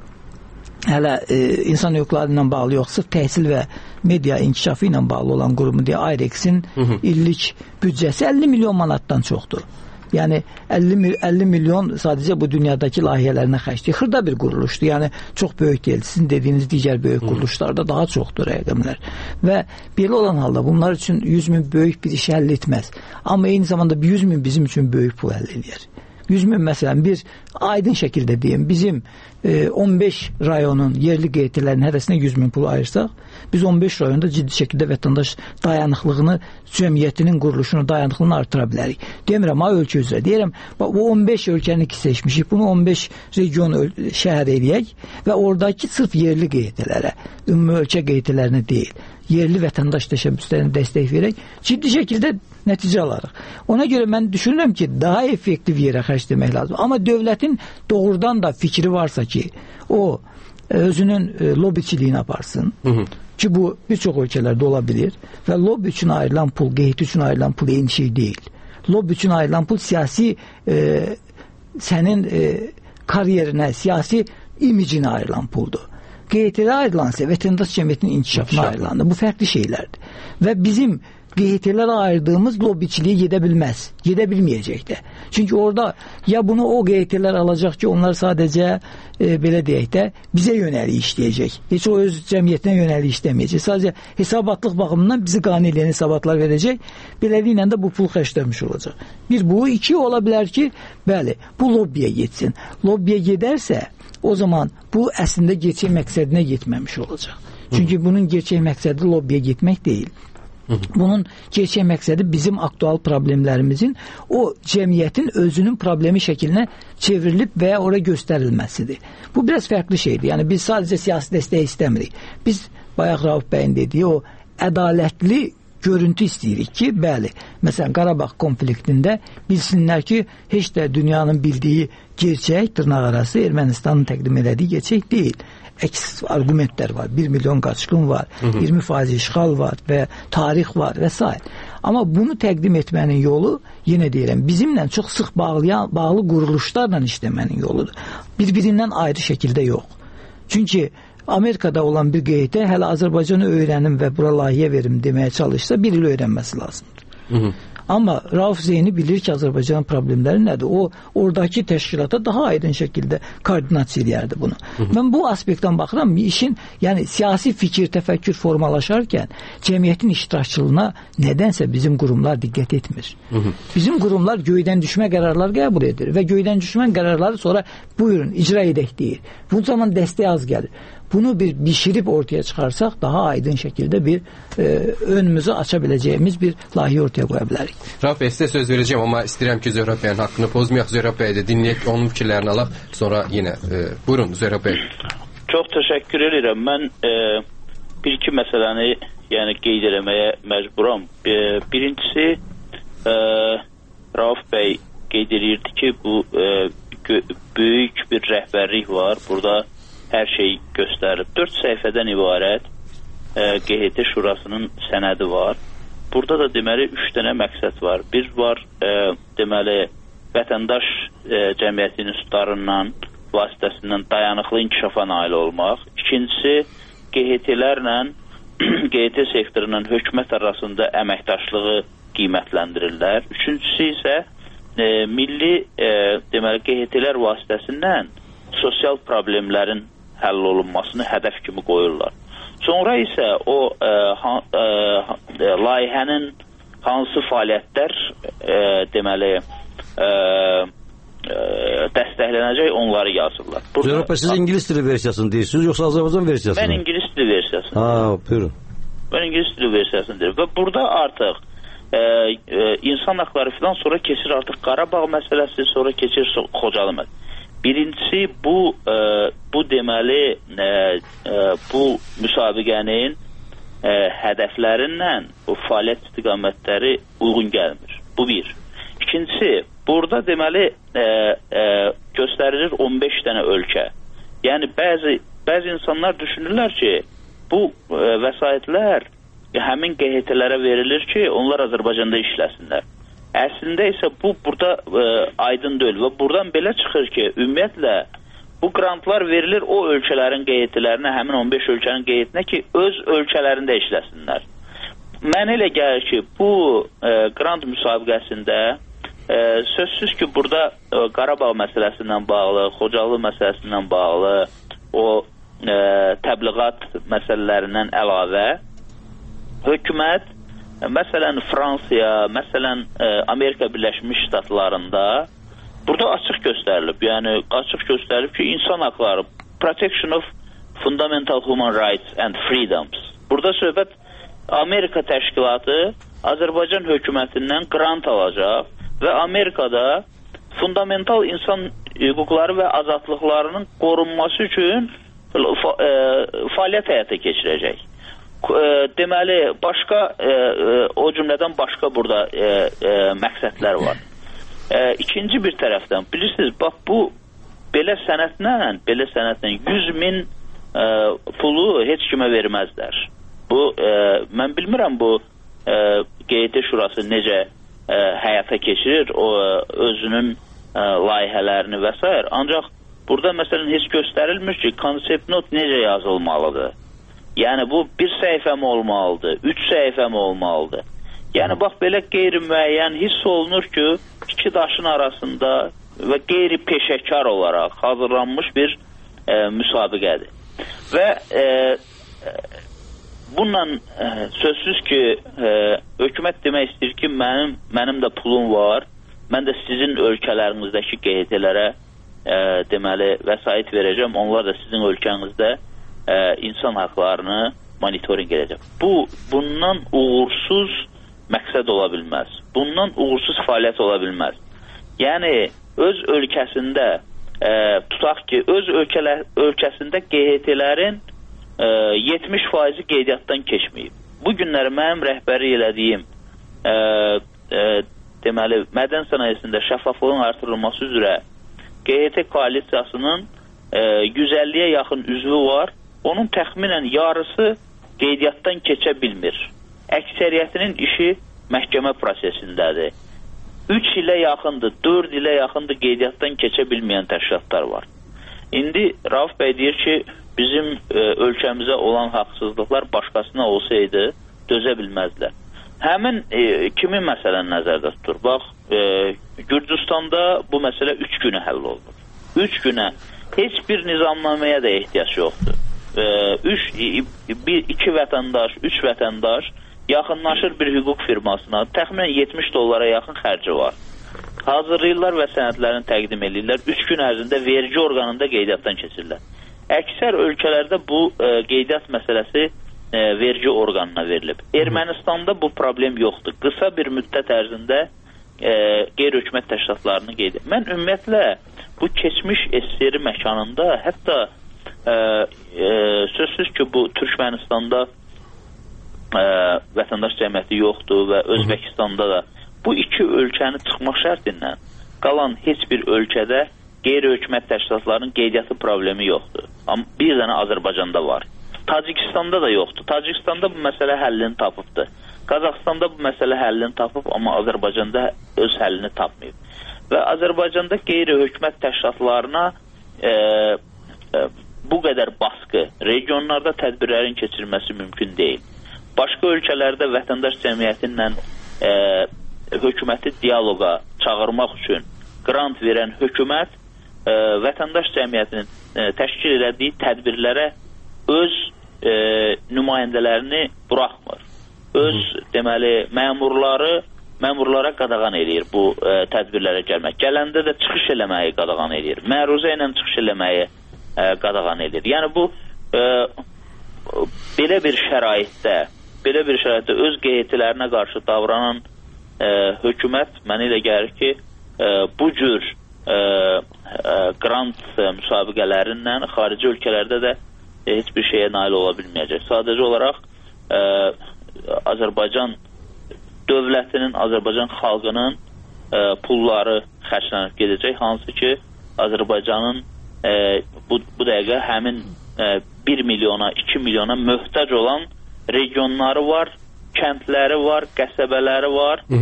hələ e, insan hüquqları ilə bağlı yox, sırf təhsil və media inkişafı ilə bağlı olan qurumu deyə I R E X'in illik büdcəsi əlli milyon manatdan çoxdur. Yəni əlli milyon sadəcə bu dünyadakı layihələrinə xərcləyir. Xırda bir quruluşdur. Yəni çox böyük deyil. Sizin dediyiniz digər böyük quruluşlarda daha çoxdur rəqəmlər. Və belə olan halda bunlar üçün yüz min böyük bir iş əldə etməz. Amma eyni zamanda yüz min bizim üçün böyük pul əldə edir. yüz min məsələn bir aydın şəkildə deyim, bizim e, on beş rayonun yerli Q Y T'lərin hərəsinə yüz min pul ayırsaq, biz on beş rayonda ciddi şəkildə vətəndaş dayanıqlığını, cəmiyyətinin quruluşunu, dayanıqlığını artıra bilərik. Demirəm, ha ölkə üzrə. Deyirəm, bu on beş ölkəni ki seçmişik, bunu on beş region şəhər eləyək və oradakı sırf yerli Q Y T'lərə, ümumi ölkə Q Y T'lərinə deyil, yerli vətəndaş təşəbbüslərinə dəstək verək, ciddi şəkildə nəticə alarıq. Ona görə mən düşünürəm ki, daha effektiv yerə xərcləmək lazım. Amma dövlətin doğrudan da fikri varsa ki, o özünün e, lobiçiliyini aparsın. Hı -hı. Ki bu bir çox ölkələrdə ola bilir və lobi üçün ayrılan pul, Q Y T üçün ayrılan pul eyni şey deyil. Lobi üçün ayrılan pul siyasi e, sənin e, kariyerinə, siyasi imicinə ayrılan puldur. Q Y T'lərə ayrılansa vətəndaş cəmiyyətinin inkişafına ayrılandır. Bu fərqli şeylərdir. Və bizim Q Y T'lərə ayırdığımız lobiçiliyə gedə bilməz. Gedə bilməyəcək də. Çünki orada ya bunu o Q Y T'lər alacaq ki, onlar sadəcə e, belə deyək də bizə yönəlik işləyəcək. Heç o öz cəmiyyətinə yönəlik işləməyəcək. Sadəcə hesabatlıq baxımından bizi qane edən hesabatlar verəcək. Beləliklə də bu pul xərclənmiş olacaq. Bir bu, iki ola bilər ki, bəli, bu lobbiyə getsin. Lobbiyə gedərsə, o zaman bu əslində gerçək məqsədinə yetməmiş olacaq. Çünki bunun gerçək məqsədi lobbiyə getmək deyil. Bunun gerçək məqsədi bizim aktual problemlərimizin o cəmiyyətin özünün problemi şəklinə çevrilib və ya oraya göstərilməsidir. Bu biraz fərqli şeydir. Yəni biz sadəcə siyasi dəstək istəmirik. Biz bayaq Rauf bəyin dediyi o ədalətli görüntü istəyirik ki, bəli, məsələn, Qarabağ konfliktində bilsinlər ki, heç də dünyanın bildiyi gerçək, dırnaq arası Ermənistanın təqdim elədiyi gerçək deyil. Əks argumentlər var. bir milyon qaçqın var, hı -hı. iyirmi faiz işğal var və tarix var və s. Amma bunu təqdim etmənin yolu, yenə deyirəm, bizimlə çox sıx bağlayan, bağlı quruluşlarla işləmənin yoludur. Bir-birindən ayrı şəkildə yox. Çünki Amerikada olan bir qeydə hələ Azərbaycanı öyrənim və bura layihə verim deməyə çalışsa bir il öyrənməsi lazımdır. Hı -hı. Amma Rauf Zeyni bilir ki, Azərbaycanın problemləri nədir? O, oradakı təşkilata daha aydın şəkildə koordinasiya edərdi bunu. Hı -hı. Mən bu aspektdən baxıram, işin, yəni siyasi fikir, təfəkkür formalaşarkən cəmiyyətin iştirakçılığına nədənsə bizim qurumlar diqqət etmir. Hı -hı. Bizim qurumlar göydən düşmə qərarlar qəbul edir və göydən düşmən qərarları sonra buyurun, icra edək deyir. Bu zaman dəstək az gəlir. Bunu bir bişirib ortaya çıxarsaq daha aydın şəkildə bir e, önümüzü aça biləcəyimiz bir layihə ortaya qoya bilərik. Rauf bəy, sizə söz verəcəm, amma istəyirəm ki, Zöhrə bəyin haqqını pozmayaq. Zöhrə bəyi də dinləyək, onun fikirlərini alaq, sonra yenə e, buyurun Zöhrə bəy. Çox təşəkkür edirəm. Mən e, bir-iki məsələni yəni qeyd eləməyə məcburam. E, birincisi e, Rauf bəy qeyd edirdi ki, bu e, böyük bir rəhbərlik var. Burada hər şey göstərilib. Dörd səhifədən ibarət e, G H T Şurasının sənədi var. Burada da deməli üç dənə məqsəd var. Bir var e, deməli vətəndaş e, cəmiyyəti institutlarından vasitəsindən dayanıqlı inkişafa nail olmaq. İkincisi G H T'lərlə G H T sektorunun hökumət arasında əməkdaşlığı qiymətləndirirlər. Üçüncüsü isə e, milli e, deməli G H T'lər vasitəsindən sosial problemlərin həll olunmasını hədəf kimi qoyurlar. Sonra isə o e, ha, e, layihənin hansı fəaliyyətlər e, deməli e, e, dəstəklənəcək onları yazırlar. Zöhrə, siz ingilis dili versiyasını deyirsiniz, yoxsa Azərbaycan versiyasını? Mən ingilis dili versiyasını. Ha, buyurun. Mən ingilis dili versiyasını deyirəm. Və burada artıq e, e, insan haqları filan sonra keçir artıq Qarabağ məsələsi, sonra keçir Xocalı məsələsi. Birincisi bu e, bu deməli e, e, bu müsabiqənin e, hədəflərindən bu fəaliyyət istiqamətləri uyğun gəlmir. Bu bir. İkincisi, burada deməli e, e, göstərilir on beş dənə ölkə. Yəni bəzi bəzi insanlar düşünürlər ki, bu e, vəsaitlər həmin G H T'lərə verilir ki, onlar Azərbaycanda işləsinlər. Əslində isə bu burada e, aydın deyil və buradan belə çıxır ki, ümumiyyətlə bu grantlar verilir o ölkələrin G H T'lərinə, həmin on beş ölkənin G H T'inə ki, öz ölkələrində işləsinlər. Mənə elə gəlir ki, bu e, grant müsabiqəsində e, sözsüz ki, burada e, Qarabağ məsələsindən bağlı, Xocalı məsələsindən bağlı, o e, təbliğat məsələlərindən əlavə hökumət məsələn Fransiya, məsələn e, Amerika Birləşmiş Ştatlarında burada açıq göstərilib. Yəni açıq göstərilib ki, insan haqları, Protection of Fundamental Human Rights and Freedoms. Burada söhbət Amerika təşkilatı Azərbaycan hökumətindən grant alacaq və Amerikada fundamental insan hüquqları və azadlıqlarının qorunması üçün fa e, fəaliyyət həyata keçirəcək. Deməli, başqa e, o cümlədən başqa burada e, e, məqsədlər var. E, ikinci bir tərəfdən, bilirsiniz, bax bu belə sənətlə, belə sənətlə yüz min e, pulu heç kimə verməzlər. Bu, e, mən bilmirəm bu e, G H T Şurası necə e, həyata keçirir, o özünün e, layihələrini və s. Ancaq burada məsələn heç göstərilmir ki, konsept not necə yazılmalıdır. Yəni bu bir səhifə mi olmalıdır, üç səhifə mi olmalıdır? Yəni bax belə qeyri-müəyyən hiss olunur ki, iki daşın arasında və qeyri-peşəkar olaraq hazırlanmış bir e, müsabiqədir. Və e, e, bununla e, sözsüz ki, e, hökumət demək istəyir ki, mənim, mənim də pulum var, mən də sizin ölkələrinizdəki G H T'lərə e, deməli vəsait verəcəm, onlar da sizin ölkənizdə e, insan haqlarını monitoring edəcək. Bu, bundan uğursuz məqsəd ola bilməz. Bundan uğursuz fəaliyyət ola bilməz. Yəni, öz ölkəsində e, tutaq ki, öz ölkələ, ölkəsində G H T'lərin e, yetmiş faizi qeydiyyatdan keçməyib. bu günləri mənim rəhbəri elədiyim e, e, deməli, mədən sənayesində şəffaflığın artırılması üzrə G H T koalisiyasının e, yüz əlliyə yaxın üzvü var. Onun təxminən yarısı qeydiyyatdan keçə bilmir. Əksəriyyətinin işi məhkəmə prosesindədir. üç ilə yaxındır, dörd ilə yaxındır qeydiyyatdan keçə bilməyən təşkilatlar var. İndi Rauf bəy deyir ki, bizim e, ölkəmizə olan haqsızlıqlar başqasına olsaydı dözə bilməzlər. Həmin e, kimin məsələni nəzərdə tutur? Bax, e, Gürcüstanda bu məsələ üç günə həll olunur. üç günə heç bir nizamnaməyə də ehtiyac yoxdur. E, üç, bir, iki vətəndaş, üç vətəndaş yaxınlaşır bir hüquq firmasına, təxminən yetmiş dollara yaxın xərci var. Hazırlayırlar və sənədlərini təqdim edirlər. üç gün ərzində vergi orqanında qeydiyyatdan keçirlər. Əksər ölkələrdə bu e, qeydiyyat məsələsi e, vergi orqanına verilib. Ermənistanda bu problem yoxdur. Qısa bir müddət ərzində e, qeyri-hökumət təşkilatlarını qeydiyyat. Mən ümumiyyətlə bu keçmiş S S R məkanında, hətta e, e, sözsüz ki, bu Türkmenistanda Ə, vətəndaş cəmiyyəti yoxdur və Özbəkistanda da bu iki ölkəni çıxmaq şərtindən qalan heç bir ölkədə qeyri-hökumət təşkilatlarının qeydiyyatı problemi yoxdur. Amma bir dənə Azərbaycanda var. Tacikistanda da yoxdur. Tacikistanda bu məsələ həllini tapıbdır. Qazaxstanda bu məsələ həllini tapıb, amma Azərbaycanda öz həllini tapmayıb. Və Azərbaycanda qeyri-hökumət təşkilatlarına e, e, bu qədər baskı, regionlarda tədbirlərin keçirilməsi mümkün deyil. Başqa ölkələrdə vətəndaş cəmiyyətinlə e, hökuməti diyaloqa çağırmaq üçün qrant verən hökumət e, vətəndaş cəmiyyətinin e, təşkil elədiyi tədbirlərə öz e, nümayəndələrini buraxmır. Öz, deməli, məmurları məmurlara qadağan eləyir bu e, tədbirlərə gəlmək. Gələndə də çıxış eləməyi qadağan eləyir. Məruzə ilə çıxış eləməyi e, qadağan eləyir. Yəni bu e, belə bir şəraitdə belə bir şəraitdə öz G H T-lərinə qarşı davranan e, hökumət mənə elə gəlir ki, e, bu cür e, e, qrant müsabiqələrindən xarici ölkələrdə də e, heç bir şeyə nail ola bilməyəcək. Sadəcə olaraq e, Azərbaycan dövlətinin, Azərbaycan xalqının e, pulları xərclənib gedəcək, hansı ki, Azərbaycanın e, bu, bu dəqiqə həmin e, bir milyona, iki milyona möhtac olan regionları var, kəndləri var, qəsəbələri var, ə,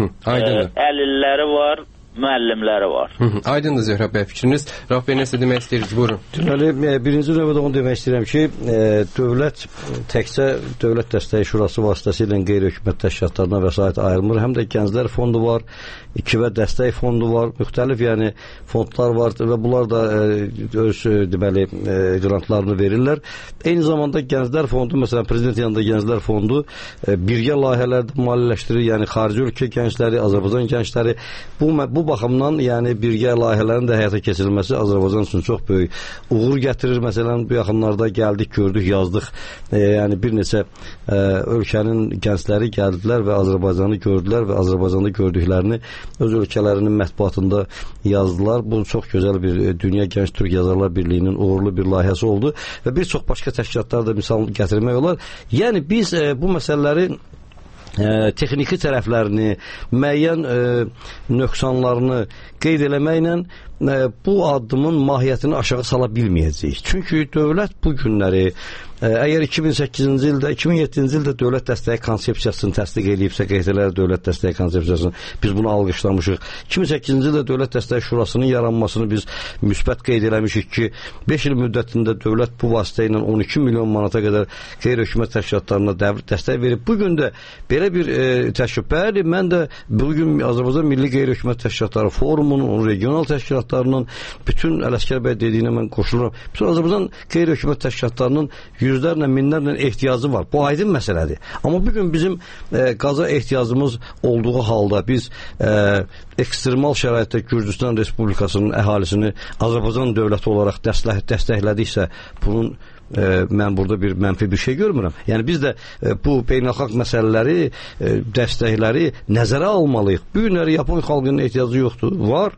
əlilləri var, müəllimləri var. Hı -hı. Aydındır Zöhrə bəy fikriniz. Rauf bəy nəsə demək istəyirsiniz? Buyurun. Deməli, birinci növbədə onu demək istəyirəm ki, e, dövlət təkcə Dövlət Dəstəyi Şurası vasitəsilə qeyri-hökumət təşkilatlarına vəsait ayrılmır. Həm də Gənclər Fondu var, İKİVə dəstək fondu var, müxtəlif yəni fondlar var və bunlar da e, öz deməli e, qrantlarını verirlər. Eyni zamanda Gənclər Fondu, məsələn, prezident yanında Gənclər Fondu e, birgə layihələrdə maliyyələşdirir, yəni xarici ölkə gəncləri, Azərbaycan gəncləri bu bu baxımdan yəni birgə layihələrin də həyata keçirilməsi Azərbaycan üçün çox böyük uğur gətirir. Məsələn, bu yaxınlarda gəldik, gördük, yazdıq. E, yəni bir neçə e, ölkənin gəncləri gəldilər və Azərbaycanı gördülər və Azərbaycanda gördüklərini öz ölkələrinin mətbuatında yazdılar. Bu çox gözəl bir Dünya Gənc Türk Yazarlar Birliyinin uğurlu bir layihəsi oldu və bir çox başqa təşkilatlar da misal gətirmək olar. Yəni biz e, bu məsələləri e, texniki tərəflərini, müəyyən e, nöqsanlarını qeyd eləməklə e, bu addımın mahiyyətini aşağı sala bilməyəcəyik. Çünki dövlət bu günləri e, əgər iki min səkkizinci ildə, iki min yeddinci ildə dövlət dəstəyi konsepsiyasını təsdiq edibsə, Q H T-lər dövlət dəstəyi konsepsiyasını biz bunu alqışlamışıq. iki min səkkizinci ildə dövlət dəstəyi şurasının yaranmasını biz müsbət qeyd eləmişik ki, beş il müddətində dövlət bu vasitə ilə on iki milyon manata qədər qeyri-hökumət təşkilatlarına dəstək verib. Bu gün də belə bir e, təşkil. Bəli, mən də bugün Azərbaycan Milli Qeyri-hökumət Təşkilatları Forumunun, onun regional təşkilatlarının, bütün Ələsgər bəy dediyinə mən qoşuluram. Bütün Azərbaycan qeyri-hökumət təşkilatlarının yüzlərlə, minlərlə ehtiyacı var. Bu aydın məsələdir. Amma bugün bizim e, qaza ehtiyacımız olduğu halda biz e, ekstremal şəraitdə Gürcüstan Respublikasının əhalisini Azərbaycan dövləti olaraq dəstək, dəstəklədiksə, bunun e, mən burada bir mənfi bir şey görmürəm. Yəni biz də e, bu beynəlxalq məsələləri, e, dəstəkləri nəzərə almalıyıq. Bu günləri Yapon xalqının ehtiyacı yoxdur. Var.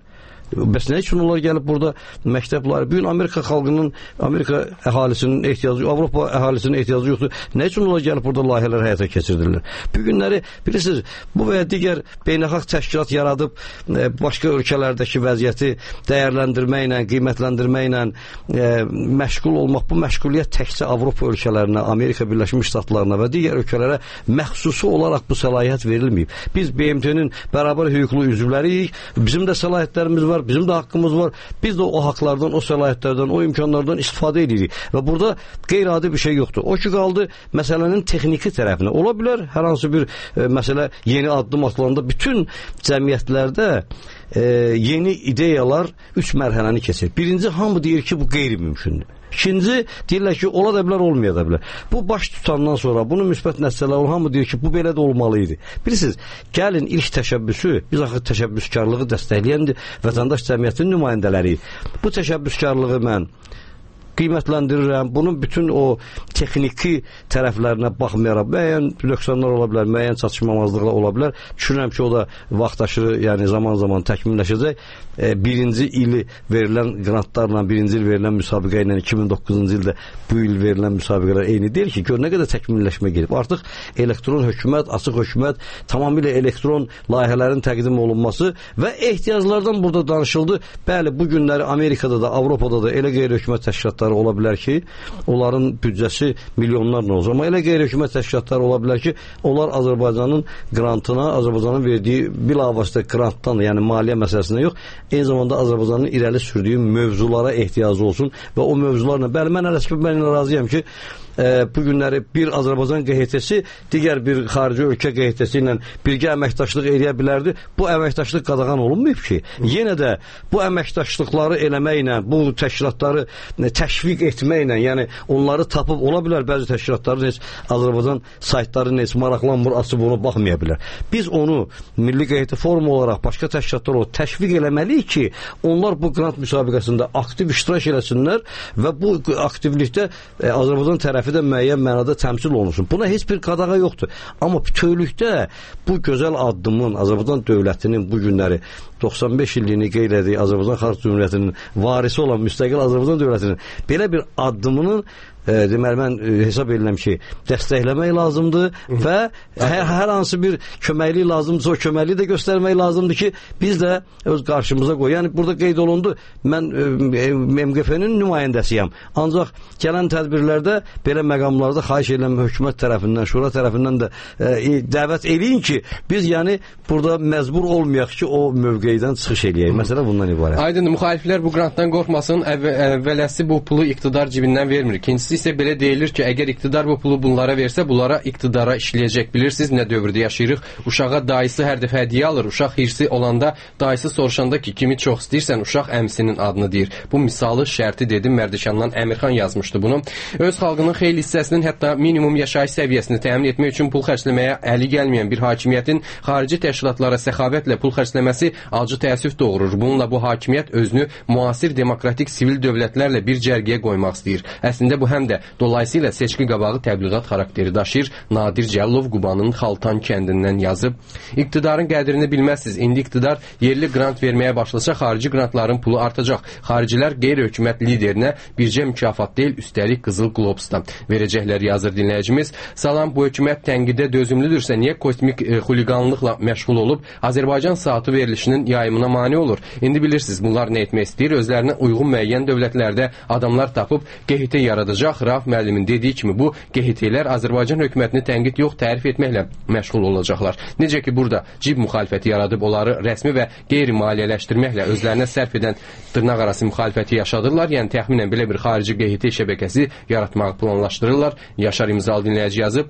Bəs nə üçün onlar gəlib burada məktəbləri? Bu gün Amerika xalqının, Amerika əhalisinin ehtiyacı, Avropa əhalisinin ehtiyacı yoxdur. Nə üçün onlar gəlib burada layihələr həyata keçirdirlər? Bu günləri bilirsiniz, bu və ya digər beynəlxalq təşkilat yaradıb e, başqa ölkələrdəki vəziyyəti dəyərləndirməklə, qiymətləndirməklə e, məşğul olmaq, bu məşğuliyyət təkcə Avropa ölkələrinə, Amerika Birləşmiş Ştatlarına və digər ölkələrə məxsusi olaraq bu səlahiyyət verilməyib. Biz B M T-nin bərabər hüquqlu üzvləriyik, bizim də səlahiyyətlərimiz var, bizim də haqqımız var. Biz də o haqlardan, o səlahiyyətlərdən, o imkanlardan istifadə edirik. Və burada qeyri-adi bir şey yoxdur. O ki qaldı məsələnin texniki tərəfinə. Ola bilər hər hansı bir e, məsələ yeni addım atılanda bütün cəmiyyətlərdə e, yeni ideyalar üç mərhələni keçir. Birinci, hamı deyir ki, bu qeyri-mümkündür. İkinci, deyirlər ki, ola da bilər, olmaya da bilər. Bu baş tutandan sonra, bunun müsbət nəticələri olan hamı deyir ki, bu belə də olmalıydı. Bilirsiniz, gəlin ilk təşəbbüsü, biz axı təşəbbüskarlığı dəstəkləyən vətəndaş cəmiyyətinin nümayəndələri. Bu təşəbbüskarlığı mən qiymətləndirirəm. Bunun bütün o texniki tərəflərinə baxmayaraq, müəyyən nöqsanlar ola bilər, müəyyən çatışmamazlıqlar ola bilər. Düşünürəm ki, o da vaxt aşırı, yəni zaman-zaman təkmilləşəcək. E, birinci ili verilən qrantlarla, birinci il verilən müsabiqə ilə iki min doqquzuncu ildə bu il verilən müsabiqələr eyni deyil ki, gör nə qədər təkmilləşmə gedib. Artıq elektron hökumət, açıq hökumət, tamamilə elektron layihələrin təqdim olunması və ehtiyaclardan burada danışıldı. Bəli, bu günləri Amerikada da, Avropada da elə qeyri-hökumət təşkilatları ola bilər ki, onların büdcəsi milyonlarla olacaq. Amma elə qeyri-hökumət təşkilatları ola bilər ki, onlar Azərbaycanın qrantına, Azərbaycanın verdiyi bilavasitə qrantdan, yəni maliyyə məsələsində yox, eyni zamanda Azərbaycanın irəli sürdüyü mövzulara ehtiyacı olsun və o mövzularla, bəli, mən ələsbə mən razıyam ki, e, bu günləri bir Azərbaycan Q H T-si digər bir xarici ölkə Q H T-si ilə birgə əməkdaşlıq eləyə bilərdi. Bu əməkdaşlıq qadağan olunmayıb ki. Yenə də bu əməkdaşlıqları eləməklə, bu təşkilatları təşviq etməklə, yəni onları tapıb, ola bilər bəzi təşkilatların heç Azərbaycan saytlarının heç maraqlanmır, açıb ona baxmaya bilər. Biz onu Milli Q H T forumu olaraq, başqa təşkilatlar olaraq təşviq eləməliyik ki, onlar bu qrant müsabiqəsində aktiv iştirak eləsinlər və bu aktivlikdə e, Azərbaycan tərəfi də müəyyən mənada təmsil olunsun. Buna heç bir qadağa yoxdur. Amma bütövlükdə bu gözəl addımın Azərbaycan dövlətinin bu günləri doxsan beş illiyini qeyd etdiyi Azərbaycan Xalq Cümhuriyyətinin varisi olan müstəqil Azərbaycan dövlətinin belə bir addımının e, deməli mən e, hesab edirəm ki, dəstəkləmək lazımdır və hər, hər hansı bir köməklik lazımdırsa, o köməkliyi də göstərmək lazımdır ki, biz də öz qarşımıza qoy. Yəni burada qeyd olundu, mən e, M Q F-nin nümayəndəsiyəm. Ancaq gələn tədbirlərdə belə məqamlarda xahiş edirəm hökumət tərəfindən, şura tərəfindən də e, dəvət eləyin ki, biz yəni burada məcbur olmayaq ki, o mövqeydən çıxış eləyək. Məsələ bundan ibarət. Aydındır, müxaliflər bu qrantdan qorxmasın, əvvələsi bu pulu iqtidar cibindən vermir. İkincisi isə belə deyilir ki, əgər iqtidar bu pulu bunlara versə, bunlara iqtidara işləyəcək. Bilirsiniz nə dövrdə yaşayırıq? Uşağa dayısı hər dəfə hədiyyə alır. Uşaq hirsi olanda dayısı soruşanda ki, kimi çox istəyirsən, uşaq əmisinin adını deyir. Bu misalı şərti dedim, Mərdəkandan Əmirxan yazmışdı bunu. Öz xalqının xeyli hissəsinin hətta minimum yaşayış səviyyəsini təmin etmək üçün pul xərcləməyə əli gəlməyən bir hakimiyyətin xarici təşkilatlara səxavətlə pul xərcləməsi acı təəssüf doğurur. Bununla bu hakimiyyət özünü müasir demokratik sivil dövlətlərlə bir cərgəyə qoymaq istəyir. Əslində bu həm də dolayısıyla seçki qabağı təbliğat xarakteri daşıyır. Nadir Cəllov Qubanın Xaltan kəndindən yazıb. İqtidarın qədrini bilməzsiniz. İndi iqtidar yerli qrant verməyə başlasa, xarici qrantların pulu artacaq. Xaricilər qeyri-hökumət liderinə bircə mükafat deyil, üstəlik Qızıl Globus'dan verəcəklər, yazır dinləyicimiz. Salam, bu hökumət tənqidə dözümlüdürsə, niyə kosmik e, xuliqanlıqla məşğul olub Azərbaycan saatı verilişinin yayımına mane olur? İndi bilirsiniz, bunlar nə etmək istəyir? Özlərinə uyğun müəyyən dövlətlərdə adamlar tapıb Q H T yaradacaq. Rauf müəllimin dediyi kimi bu Q H T'lər Azərbaycan hökumətini tənqid yox, tərif etməklə məşğul olacaqlar. Necə ki, burada cib müxalifəti yaradıb onları rəsmi və qeyri-maliyyələşdirməklə özlərinə sərf edən dırnaq arası müxalifəti yaşadırlar. Yəni təxminən belə bir xarici Q H T şəbəkəsi yaratmağı planlaşdırırlar. Yaşar İmzalı dinləyici yazıb.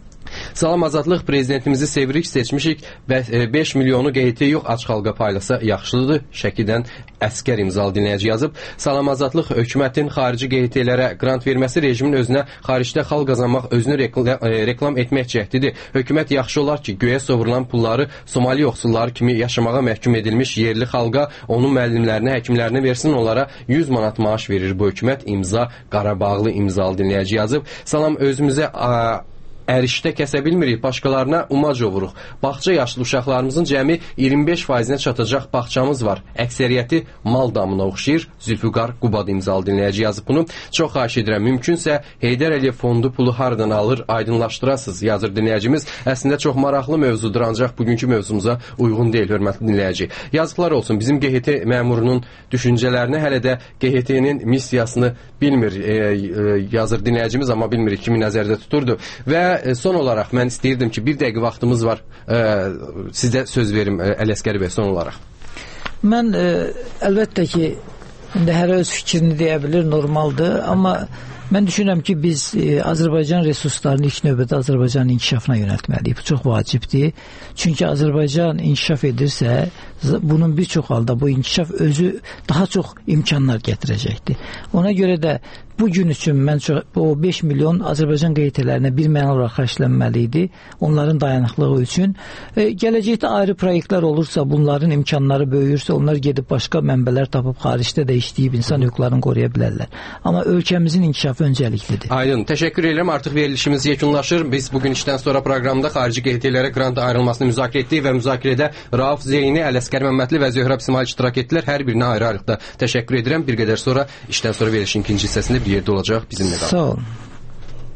Salam, Azadlıq, prezidentimizi sevirik, seçmişik və beş milyonu Q H T yox, aç xalqa paylasa yaxşılıdır. Şəkidən Əskər İmzalı dinləyici yazıb. Salam, Azadlıq, hökumətin xarici Q H T'lərə qrant verməsi rejimin özünə xaricdə xalq qazanmaq, özünü reklam, reklam etmək cəhdidir. Hökumət yaxşı olar ki, göyə sovurulan pulları Somali yoxsulları kimi yaşamağa məhkum edilmiş yerli xalqa, onun müəllimlərinə, həkimlərinə versin, onlara yüz manat maaş verir bu hökumət. İmza Qarabağlı İmzalı dinləyici yazıb. Salam, özümüzə a, ərişdə kəsə bilmirik, başqalarına umac ovuruq. Bağça yaşlı uşaqlarımızın cəmi iyirmi beş faizinə çatacaq bağçamız var. Əksəriyyəti mal damına oxşayır. Zülfüqar Qubad imzalı dinləyici yazıb bunu. Çox xahiş edirəm, mümkünsə Heydər Əliyev fondu pulu hardan alır, aydınlaşdırasınız, yazır dinləyicimiz. Əslində çox maraqlı mövzudur, ancaq bugünkü mövzumuza uyğun deyil, hörmətli dinləyici. Yazıqlar olsun, bizim G H T məmurunun düşüncələrini, hələ də G H T-nin missiyasını bilmir, e, e, yazır dinləyicimiz, amma bilmir kimi nəzərdə tuturdu. Və son olaraq mən istəyirdim ki, bir dəqiqə vaxtımız var, e, sizə söz verim e, Ələsgər bəy, son olaraq. Mən e, əlbəttə ki, indi hər öz fikrini deyə bilir, normaldır, amma mən düşünürəm ki, biz e, Azərbaycan resurslarını ilk növbədə Azərbaycanın inkişafına yönəltməliyik. Bu çox vacibdir. Çünki Azərbaycan inkişaf edirsə, bunun bir çox halda bu inkişaf özü daha çox imkanlar gətirəcəkdir. Ona görə də bu gün üçün mən çox, o beş milyon Azərbaycan Q H T-lərinə bir məna olaraq xərclənməli idi. Onların dayanıqlığı üçün. E, gələcəkdə ayrı proyektlər olursa, bunların imkanları böyüyürsə, onlar gedib başqa mənbələr tapıb xaricdə də işləyib insan hüquqlarını qoruya bilərlər. Amma ölkəmizin inkişafı öncəliklidir. Aydın, təşəkkür edirəm. Artıq verilişimiz yekunlaşır. Biz bugün işdən sonra proqramda xarici G H T-lərə qrant ayrılmasını müzakirə etdik və müzakirədə Rauf Zeyni, Ələsgər Məmmədli və Zöhrəb İsmail iştirak etdilər. Hər birinə ayrı-ayrılıqda təşəkkür edirəm. Bir qədər sonra işdən sonra verilişin ikinci hissəsində bir yerdə olacaq. Bizimlə qalın. Sağ olun.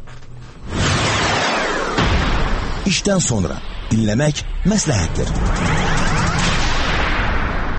İşdən sonra dinləmək məsləhətdir.